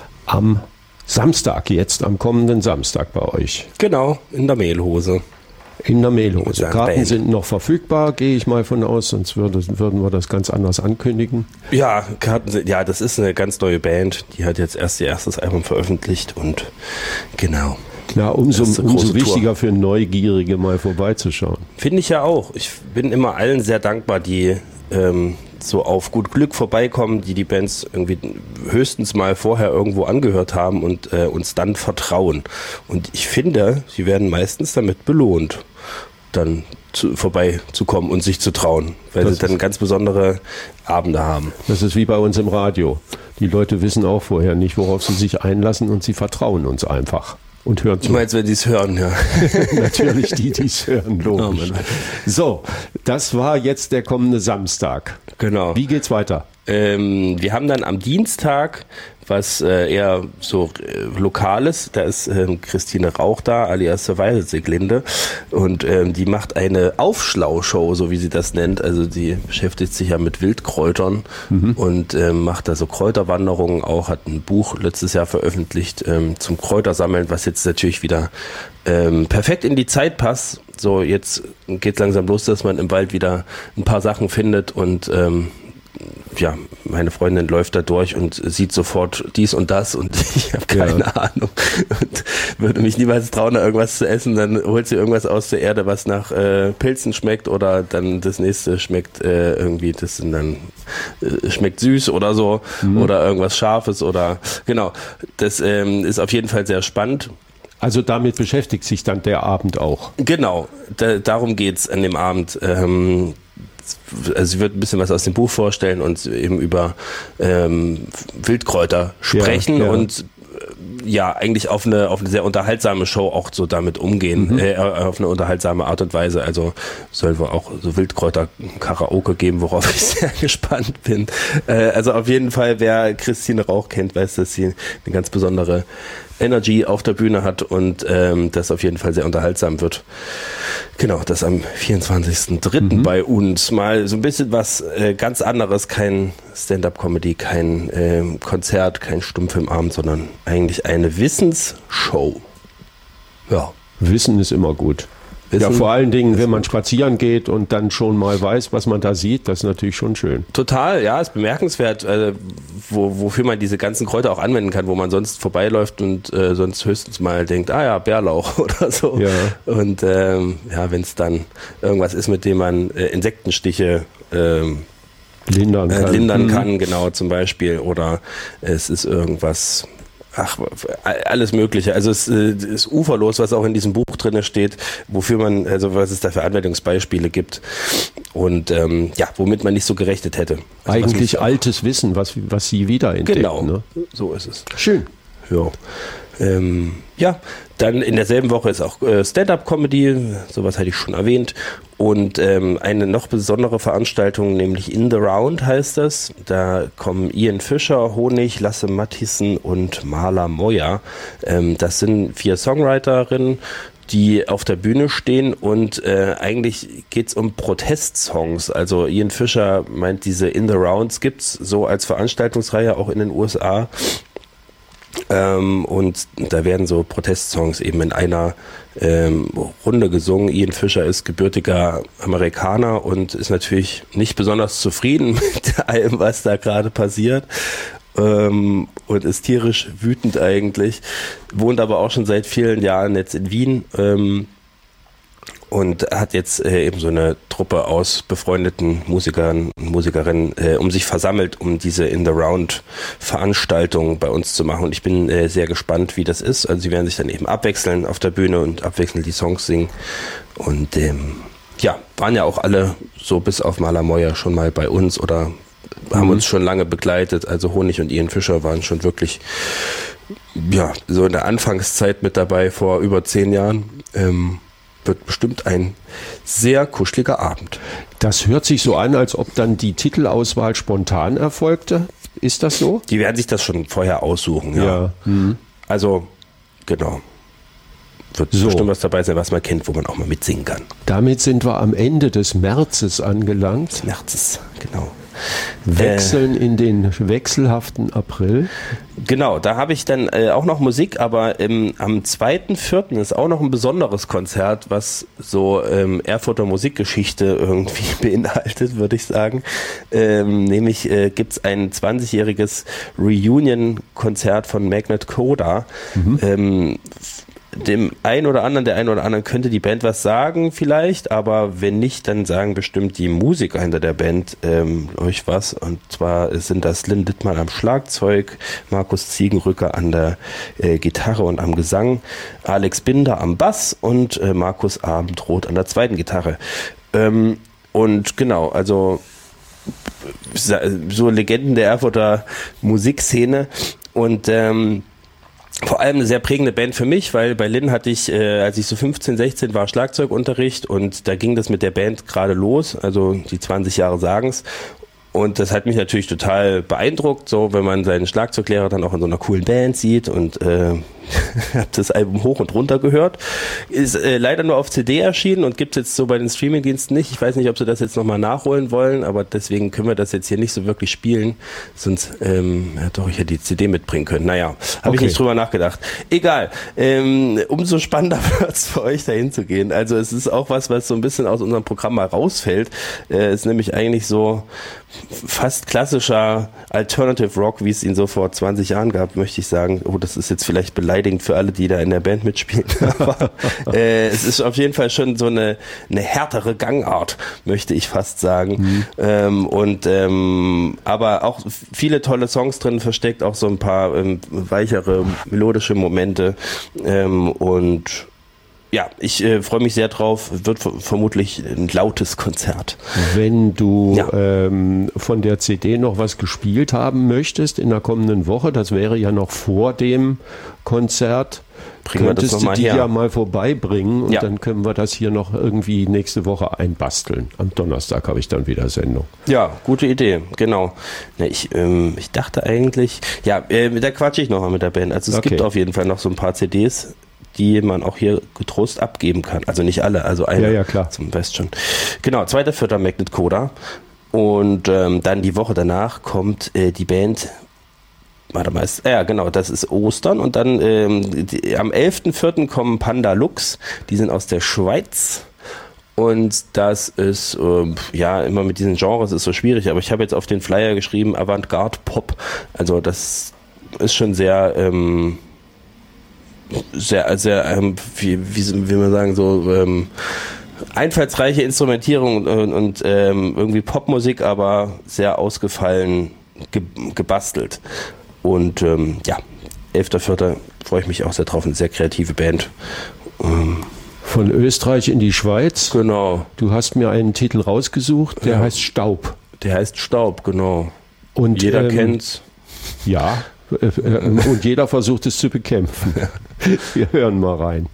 am Samstag, jetzt am kommenden Samstag bei euch. Genau, in der Mehlhose. In der Mit Mehlhose. seiner Karten Band. sind noch verfügbar, gehe ich mal von aus, sonst würde, würden wir das ganz anders ankündigen. Ja, Karten sind, ja, das ist eine ganz neue Band. Die hat jetzt erst ihr erstes Album veröffentlicht und genau. Na, umso, Das ist eine umso große wichtiger für Neugierige mal vorbeizuschauen. Finde ich ja auch. Ich bin immer allen sehr dankbar, die ähm, so auf gut Glück vorbeikommen, die die Bands irgendwie höchstens mal vorher irgendwo angehört haben und äh, uns dann vertrauen. Und ich finde, sie werden meistens damit belohnt, dann zu, vorbeizukommen und sich zu trauen, weil Das sie dann ist- ganz besondere Abende haben. Das ist wie bei uns im Radio. Die Leute wissen auch vorher nicht, worauf sie sich einlassen und sie vertrauen uns einfach und hören Du zu. meinst, wenn die es hören, ja. Natürlich die, die es hören, logisch. Oh Mann. So, das war jetzt der kommende Samstag. Genau. Wie geht's weiter? Ähm, wir haben dann am Dienstag was äh, eher so äh, Lokales. Da ist ähm, Christine Rauch da, alias Survival-Sieglinde. Und ähm, die macht eine Aufschlaushow, so wie sie das nennt. Also die beschäftigt sich ja mit Wildkräutern und ähm, macht da so Kräuterwanderungen auch. Hat ein Buch letztes Jahr veröffentlicht ähm, zum Kräutersammeln, was jetzt natürlich wieder ähm, perfekt in die Zeit passt. So, jetzt geht langsam los, dass man im Wald wieder ein paar Sachen findet und ähm, ja, meine Freundin läuft da durch und sieht sofort dies und das und ich habe keine Ja. Ahnung und würde mich niemals trauen, da irgendwas zu essen. Dann holt sie irgendwas aus der Erde, was nach äh, Pilzen schmeckt oder dann das nächste schmeckt äh, irgendwie, das sind dann äh, schmeckt süß oder so oder irgendwas Scharfes oder genau. Das ähm, ist auf jeden Fall sehr spannend. Also damit beschäftigt sich dann der Abend auch. Genau, da, darum geht's an dem Abend. Ähm, also sie wird ein bisschen was aus dem Buch vorstellen und eben über ähm, Wildkräuter sprechen Ja, ja. und äh, ja, eigentlich auf eine, auf eine sehr unterhaltsame Show auch so damit umgehen, äh, auf eine unterhaltsame Art und Weise. Also soll wohl auch so Wildkräuter-Karaoke geben, worauf ich sehr gespannt bin. Äh, also auf jeden Fall, wer Christine Rauch kennt, weiß, dass sie eine ganz besondere Energy auf der Bühne hat und ähm, das auf jeden Fall sehr unterhaltsam wird. Genau, das am vierundzwanzigsten dritten bei uns. Mal so ein bisschen was äh, ganz anderes, kein Stand-up-Comedy, kein ähm, Konzert, kein Stummfilmabend, sondern eigentlich eine Wissensshow. Ja. Wissen ist immer gut. Ja, Wissen vor allen Dingen, ist wenn man gut. spazieren geht und dann schon mal weiß, was man da sieht, das ist natürlich schon schön. Total, ja, ist bemerkenswert, äh, wo, wofür man diese ganzen Kräuter auch anwenden kann, wo man sonst vorbeiläuft und äh, sonst höchstens mal denkt, ah ja, Bärlauch oder so. Ja. Und ähm, ja, wenn es dann irgendwas ist, mit dem man äh, Insektenstiche ähm, Lindern äh, kann. lindern Mhm. kann, genau zum Beispiel, oder es ist irgendwas, ach, alles Mögliche. Also es äh, ist uferlos, was auch in diesem Buch drin steht, wofür man, also was es da für Anwendungsbeispiele gibt und ähm, ja, womit man nicht so gerechnet hätte. Also was Eigentlich mich auch- altes Wissen, was, was sie wiederentdecken. Genau, Ne? so ist es. Schön. Ja. Ähm, ja, dann in derselben Woche ist auch äh, Stand-Up-Comedy, sowas hatte ich schon erwähnt. Und ähm, eine noch besondere Veranstaltung, nämlich In the Round heißt das. Da kommen Ian Fischer, Honig, Lasse Mathiesen und Marla Moyer. Ähm, das sind vier Songwriterinnen, die auf der Bühne stehen und äh, eigentlich geht's um Protestsongs. Also Ian Fischer meint, diese In the Rounds gibt's so als Veranstaltungsreihe auch in den U S A. Ähm, und da werden so Protestsongs eben in einer ähm, Runde gesungen. Ian Fischer ist gebürtiger Amerikaner und ist natürlich nicht besonders zufrieden mit allem, was da gerade passiert. Ähm, und ist tierisch wütend eigentlich. Wohnt aber auch schon seit vielen Jahren jetzt in Wien. Ähm, Und hat jetzt äh, eben so eine Truppe aus befreundeten Musikern und Musikerinnen äh, um sich versammelt, um diese In the Round Veranstaltung bei uns zu machen. Und ich bin äh, sehr gespannt, wie das ist. Also sie werden sich dann eben abwechseln auf der Bühne und abwechselnd die Songs singen. Und ähm, ja, waren ja auch alle so bis auf Maler Moyer schon mal bei uns oder haben uns schon lange begleitet. Also Honig und Ian Fischer waren schon wirklich ja so in der Anfangszeit mit dabei vor über zehn Jahren. Ähm, Wird bestimmt ein sehr kuscheliger Abend. Das hört sich so an, als ob dann die Titelauswahl spontan erfolgte. Ist das so? Die werden sich das schon vorher aussuchen, ja. Ja. Mhm. Also, genau. Wird So. bestimmt was dabei sein, was man kennt, wo man auch mal mitsingen kann. Damit sind wir am Ende des Märzes angelangt. Märzes, genau. Wechseln in den wechselhaften April. Genau, da habe ich dann äh, auch noch Musik, aber ähm, am zweiten vierten ist auch noch ein besonderes Konzert, was so ähm, Erfurter Musikgeschichte irgendwie beinhaltet, würde ich sagen. Ähm, nämlich äh, gibt es ein zwanzigjähriges Reunion-Konzert von Magnet Coda. Mhm. Ähm, dem einen oder anderen, der einen oder anderen könnte die Band was sagen vielleicht, aber wenn nicht, dann sagen bestimmt die Musiker hinter der Band ähm, euch was. Und zwar sind das Lynn Dittmann am Schlagzeug, Markus Ziegenrücker an der äh, Gitarre und am Gesang, Alex Binder am Bass und äh, Markus Abendroth an der zweiten Gitarre. Ähm, und genau, also so Legenden der Erfurter Musikszene und ähm, vor allem eine sehr prägende Band für mich, weil bei Lynn hatte ich, äh, als ich so fünfzehn, sechzehn war, Schlagzeugunterricht und da ging das mit der Band gerade los, also die zwanzig Jahre sagen's. Und das hat mich natürlich total beeindruckt, so wenn man seinen Schlagzeuglehrer dann auch in so einer coolen Band sieht und äh, habe das Album hoch und runter gehört. Ist äh, leider nur auf C D erschienen und gibt es jetzt so bei den Streamingdiensten nicht. Ich weiß nicht, ob sie das jetzt nochmal nachholen wollen, aber deswegen können wir das jetzt hier nicht so wirklich spielen. Sonst ähm, ja, doch, ich hätte die C D mitbringen können. Naja, habe Okay. ich nicht drüber nachgedacht. Egal. Ähm, umso spannender wird es für euch, dahin zu gehen. Also es ist auch was, was so ein bisschen aus unserem Programm mal rausfällt. Äh, ist nämlich eigentlich so fast klassischer Alternative Rock, wie es ihn so vor zwanzig Jahren gab, möchte ich sagen. Oh, das ist jetzt vielleicht beleidigend für alle, die da in der Band mitspielen. Aber äh, es ist auf jeden Fall schon so eine, eine härtere Gangart, möchte ich fast sagen. Mhm. Ähm, und ähm, aber auch viele tolle Songs drin versteckt, auch so ein paar ähm, weichere, melodische Momente. Ähm, und ja, ich äh, freue mich sehr drauf. Wird v- vermutlich ein lautes Konzert. Wenn du Ja. ähm, von der C D noch was gespielt haben möchtest in der kommenden Woche, das wäre ja noch vor dem Konzert, Bringen wir das könntest noch du mal die her. ja mal vorbeibringen und Ja. dann können wir das hier noch irgendwie nächste Woche einbasteln. Am Donnerstag habe ich dann wieder Sendung. Ja, gute Idee, genau. Ja, ich, ähm, ich dachte eigentlich, ja, äh, da quatsche ich noch mal mit der Band. Also es Okay. gibt auf jeden Fall noch so ein paar C Ds, die man auch hier getrost abgeben kann. Also nicht alle, also eine Ja, ja, klar. zum West schon. Genau, zweiter, vierter Magnet Coda. Und ähm, dann die Woche danach kommt äh, die Band, warte mal, ist, ja genau, das ist Ostern. Und dann ähm, die, am elften vierten kommen Panda Lux, die sind aus der Schweiz. Und das ist, ähm, ja, immer mit diesen Genres ist so schwierig, aber ich habe jetzt auf den Flyer geschrieben, Avantgarde Pop. Also das ist schon sehr, ähm, sehr, sehr, ähm, wie, wie will man sagen, so ähm, einfallsreiche Instrumentierung und, und ähm, irgendwie Popmusik, aber sehr ausgefallen ge, gebastelt. Und ähm, ja, elfter vierter freue ich mich auch sehr drauf, eine sehr kreative Band. Ähm, Von Österreich in die Schweiz. genau, Du hast mir einen Titel rausgesucht, der Ja. heißt Staub. der heißt Staub, genau. Und Jeder ähm, kennt's. Ja, äh, äh, und jeder versucht es zu bekämpfen. Wir hören mal rein.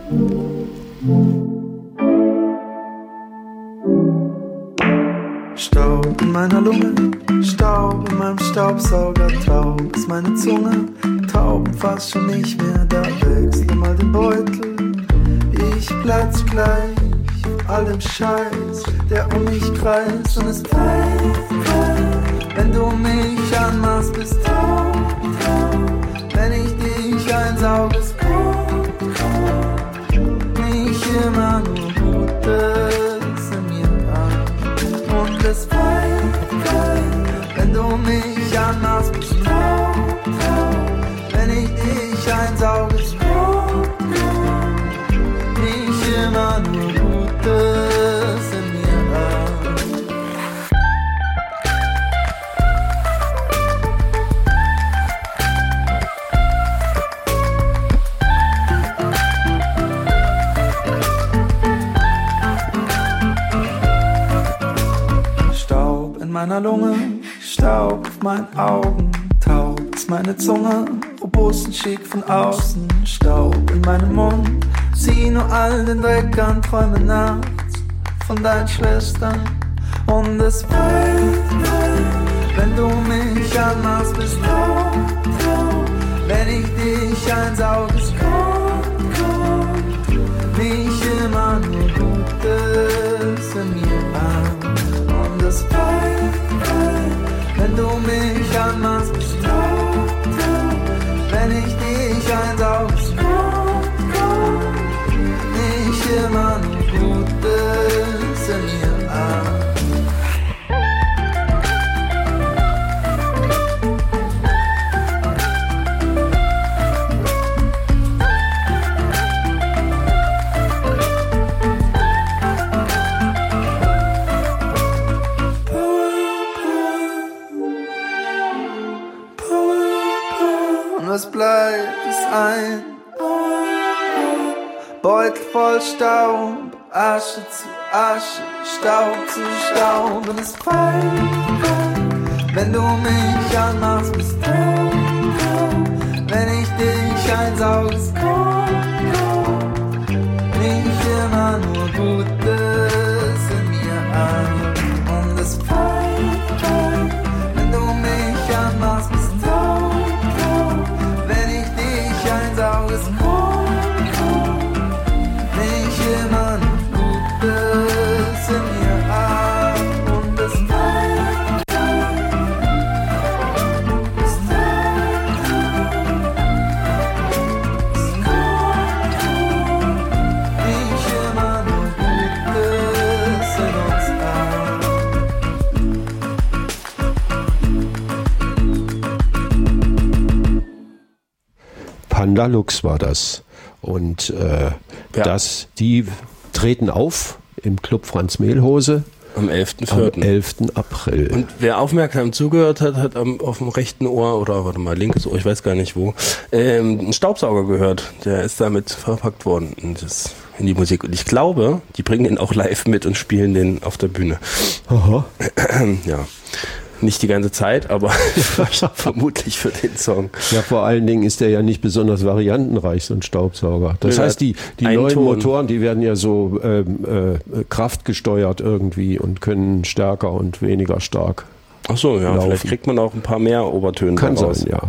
Staub. Staub in meiner Lunge, Staub in meinem Staubsauger, taub ist meine Zunge, Tauben fast schon nicht mehr, da wechsle mal den Beutel. Ich platz gleich auf all dem Scheiß, der um mich kreist und es pfeift, wenn du mich anmachst, bist taub, taub. Wenn ich dich einsauge, es kommt, kommt nicht immer nur Gutes in mir an. Und es pfeift, pfeift, wenn du mich anmachst, bist taub, taub. Wenn ich dich einsauge, es kommt, kommt nicht immer nur Gutes in mir an. Staub in meiner Lunge, Staub auf meinen Augen, taub ist meine Zunge, robust und schick von außen, Staub in meinem Mund, zieh nur all den Dreck an, träume nachts von deinen Schwestern und es pfeift, wenn du mich anmachst, bist taub, taub, wenn ich dich einsauge, es kommt, kommt, nicht immer nur Gutes in mir an. Und es pfeift, wenn du mich anmachst, bist taub, taub, wenn ich dich einsauge, es kommt, kommt, nicht immer nur Gutes in mir an. Was bleibt, ist ein Beutel voll Staub, Asche zu Asche, Staub zu Staub. Und es pfeift, wenn du mich anmachst, bist taub, taub. Wenn ich dich einsauge, es kommt, kommt nicht immer nur Gutes in mir an. Und es pfeift, wenn du mich anmachst, bist taub. Es kommt, kommt, nicht immer nur Gutes in mir an. Und es pfeift, es treibt, es kommt, kommt, nicht immer nur Gutes in uns an. Pandalux war das. Und äh, Ja. das, die treten auf im Club Franz Mehlhose Am elften am vierten elften April. Und wer aufmerksam zugehört hat, hat am, auf dem rechten Ohr oder warte mal, linkes Ohr, ich weiß gar nicht wo, ähm, einen Staubsauger gehört. Der ist damit verpackt worden in, das, in die Musik. Und ich glaube, die bringen den auch live mit und spielen den auf der Bühne. Aha. Ja. Nicht die ganze Zeit, aber vermutlich für den Song. Ja, vor allen Dingen ist der ja nicht besonders variantenreich, so ein Staubsauger. Das Ja, heißt, die, die ein neuen Ton. Motoren, die werden ja so ähm, äh, kraftgesteuert irgendwie und können stärker und weniger stark. Ach so, ja, laufen. vielleicht kriegt man auch ein paar mehr Obertöne Kann daraus. sein, ja.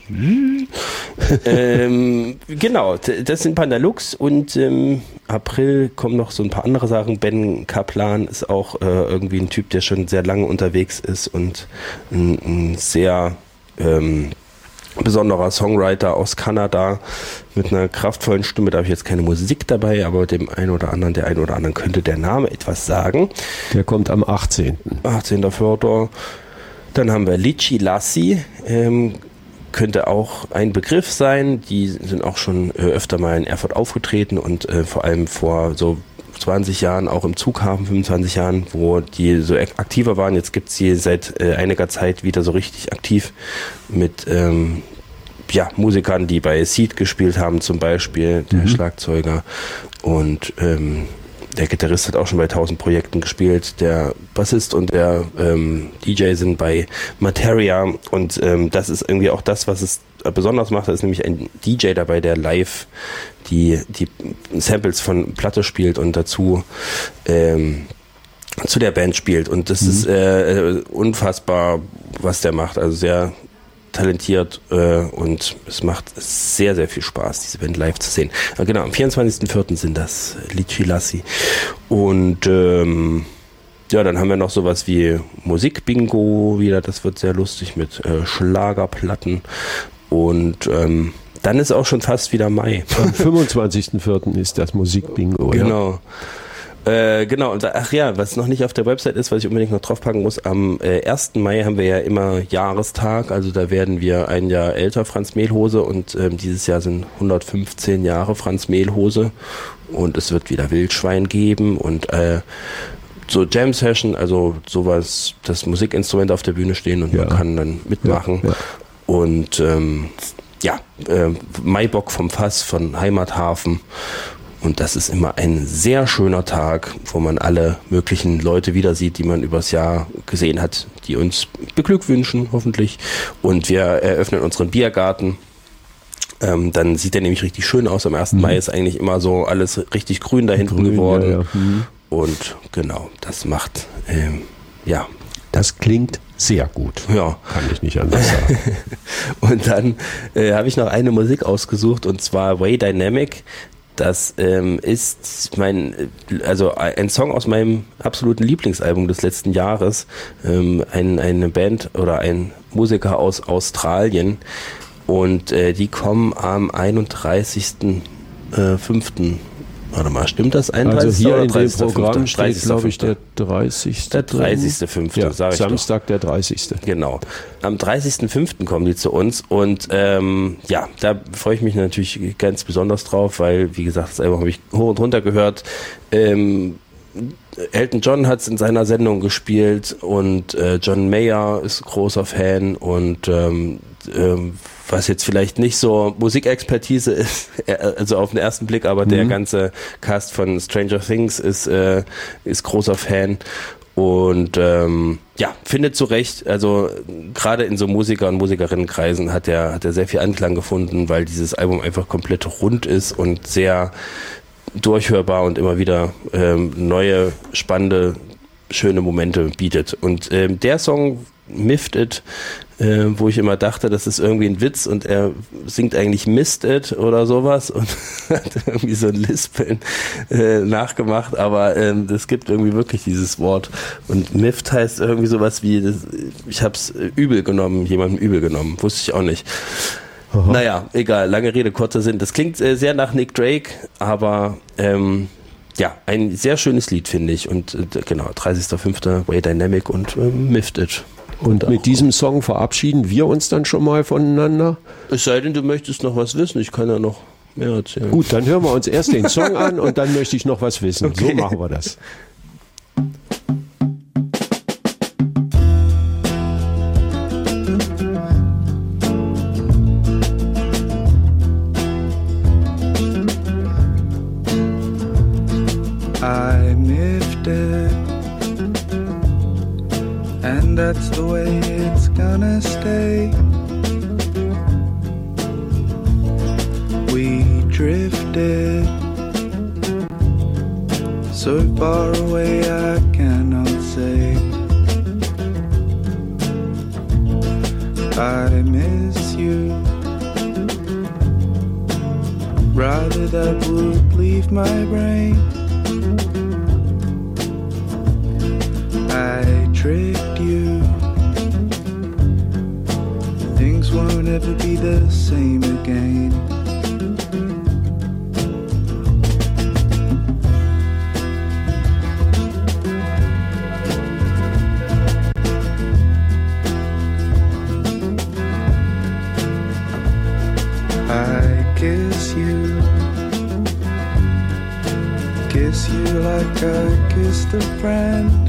ähm, genau, d- das sind Pandalux und im April kommen noch so ein paar andere Sachen. Ben Kaplan ist auch äh, irgendwie ein Typ, der schon sehr lange unterwegs ist und ein, ein sehr ähm, besonderer Songwriter aus Kanada mit einer kraftvollen Stimme. Da habe ich jetzt keine Musik dabei, aber dem einen oder anderen, der einen oder anderen könnte der Name etwas sagen. Der kommt am achtzehnten achtzehnten vierten Dann haben wir Lichi Lassi, ähm, könnte auch ein Begriff sein. Die sind auch schon äh, öfter mal in Erfurt aufgetreten und äh, vor allem vor so zwanzig Jahren auch im Zughafen, fünfundzwanzig Jahren, wo die so ak- aktiver waren. Jetzt gibt es sie seit äh, einiger Zeit wieder so richtig aktiv mit ähm, ja, Musikern, die bei Seed gespielt haben, zum Beispiel der Mhm. Schlagzeuger und ähm, der Gitarrist hat auch schon bei tausend Projekten gespielt. Der Bassist und der ähm, D J sind bei Materia. Und ähm, das ist irgendwie auch das, was es besonders macht. Da ist nämlich ein D J dabei, der live die, die Samples von Platte spielt und dazu ähm, zu der Band spielt. Und das Mhm. ist äh, unfassbar, was der macht. Also sehr talentiert äh, und es macht sehr, sehr viel Spaß, diese Band live zu sehen. Äh, genau, am vierundzwanzigsten vierten sind das Lici Lassi. Und ähm, ja, dann haben wir noch sowas wie Musikbingo wieder, das wird sehr lustig mit äh, Schlagerplatten. Und ähm, dann ist auch schon fast wieder Mai. Am fünfundzwanzigsten vierten ist das Musikbingo. Genau. Äh, genau, und ach ja, was noch nicht auf der Website ist, was ich unbedingt noch draufpacken muss, am äh, ersten Mai haben wir ja immer Jahrestag, also da werden wir ein Jahr älter, Franz Mehlhose, und ähm, dieses Jahr sind hundertfünfzehn Jahre Franz Mehlhose und es wird wieder Wildschwein geben und äh, so Jam-Session, also sowas, das Musikinstrument auf der Bühne stehen und Ja. man kann dann mitmachen. Ja, ja. Und ähm, ja, äh, Maibock vom Fass von Heimathafen. Und das ist immer ein sehr schöner Tag, wo man alle möglichen Leute wieder sieht, die man übers Jahr gesehen hat, die uns beglückwünschen, hoffentlich. Und wir eröffnen unseren Biergarten. Ähm, dann sieht der nämlich richtig schön aus. Am ersten Mhm. Mai ist eigentlich immer so alles richtig grün da hinten Grün, geworden. ja, ja. Mhm. Und genau, das macht, ähm, ja. Das klingt sehr gut. Ja. Kann ich nicht anders sagen. Und dann äh, habe ich noch eine Musik ausgesucht und zwar Way Dynamic. Das ähm, ist mein, also ein Song aus meinem absoluten Lieblingsalbum des letzten Jahres. Ähm, ein, eine Band oder ein Musiker aus Australien. Und äh, die kommen am einunddreißigsten fünften Warte mal, stimmt das? Also hier in dem dreißigster Programm fünfter? steht, glaube ich, der dreißigster dreißigste. Der dreißigster fünfte, Ja, sag ich Samstag, der dreißigste. Genau. Am dreißigsten fünften kommen die zu uns und ähm, ja, da freue ich mich natürlich ganz besonders drauf, weil, wie gesagt, das Album habe ich hoch und runter gehört. Ähm, Elton John hat es in seiner Sendung gespielt und äh, John Mayer ist großer Fan und ähm, ähm, was jetzt vielleicht nicht so Musikexpertise ist, also auf den ersten Blick, aber mhm. der ganze Cast von Stranger Things ist, äh, ist großer Fan und ähm, ja, findet zu Recht, also gerade in so Musiker- und Musikerinnenkreisen hat er, hat er sehr viel Anklang gefunden, weil dieses Album einfach komplett rund ist und sehr durchhörbar und immer wieder ähm, neue, spannende, schöne Momente bietet. Und ähm, der Song Miffed It, äh, wo ich immer dachte, das ist irgendwie ein Witz und er singt eigentlich Missed It oder sowas und hat irgendwie so ein Lispeln äh, nachgemacht, aber ähm, es gibt irgendwie wirklich dieses Wort und Miffed heißt irgendwie sowas wie, das, ich hab's übel genommen, jemandem übel genommen, wusste ich auch nicht. Aha. Naja, egal, lange Rede, kurzer Sinn. Das klingt äh, sehr nach Nick Drake, aber ähm, ja, ein sehr schönes Lied, finde ich. Und äh, genau, dreißigster fünfter Way Dynamic und äh, Miffed It. Und mit diesem Song verabschieden wir uns dann schon mal voneinander? Es sei denn, du möchtest noch was wissen, ich kann ja noch mehr erzählen. Gut, dann hören wir uns erst den Song an und dann möchte ich noch was wissen. Okay. So machen wir das. I miffed it, and that's the way it's gonna stay. We drifted so far away I cannot say. I miss you, rather that would leave my brain. I tricked you. Things won't ever be the same again. I kiss you, kiss you like I kissed a friend.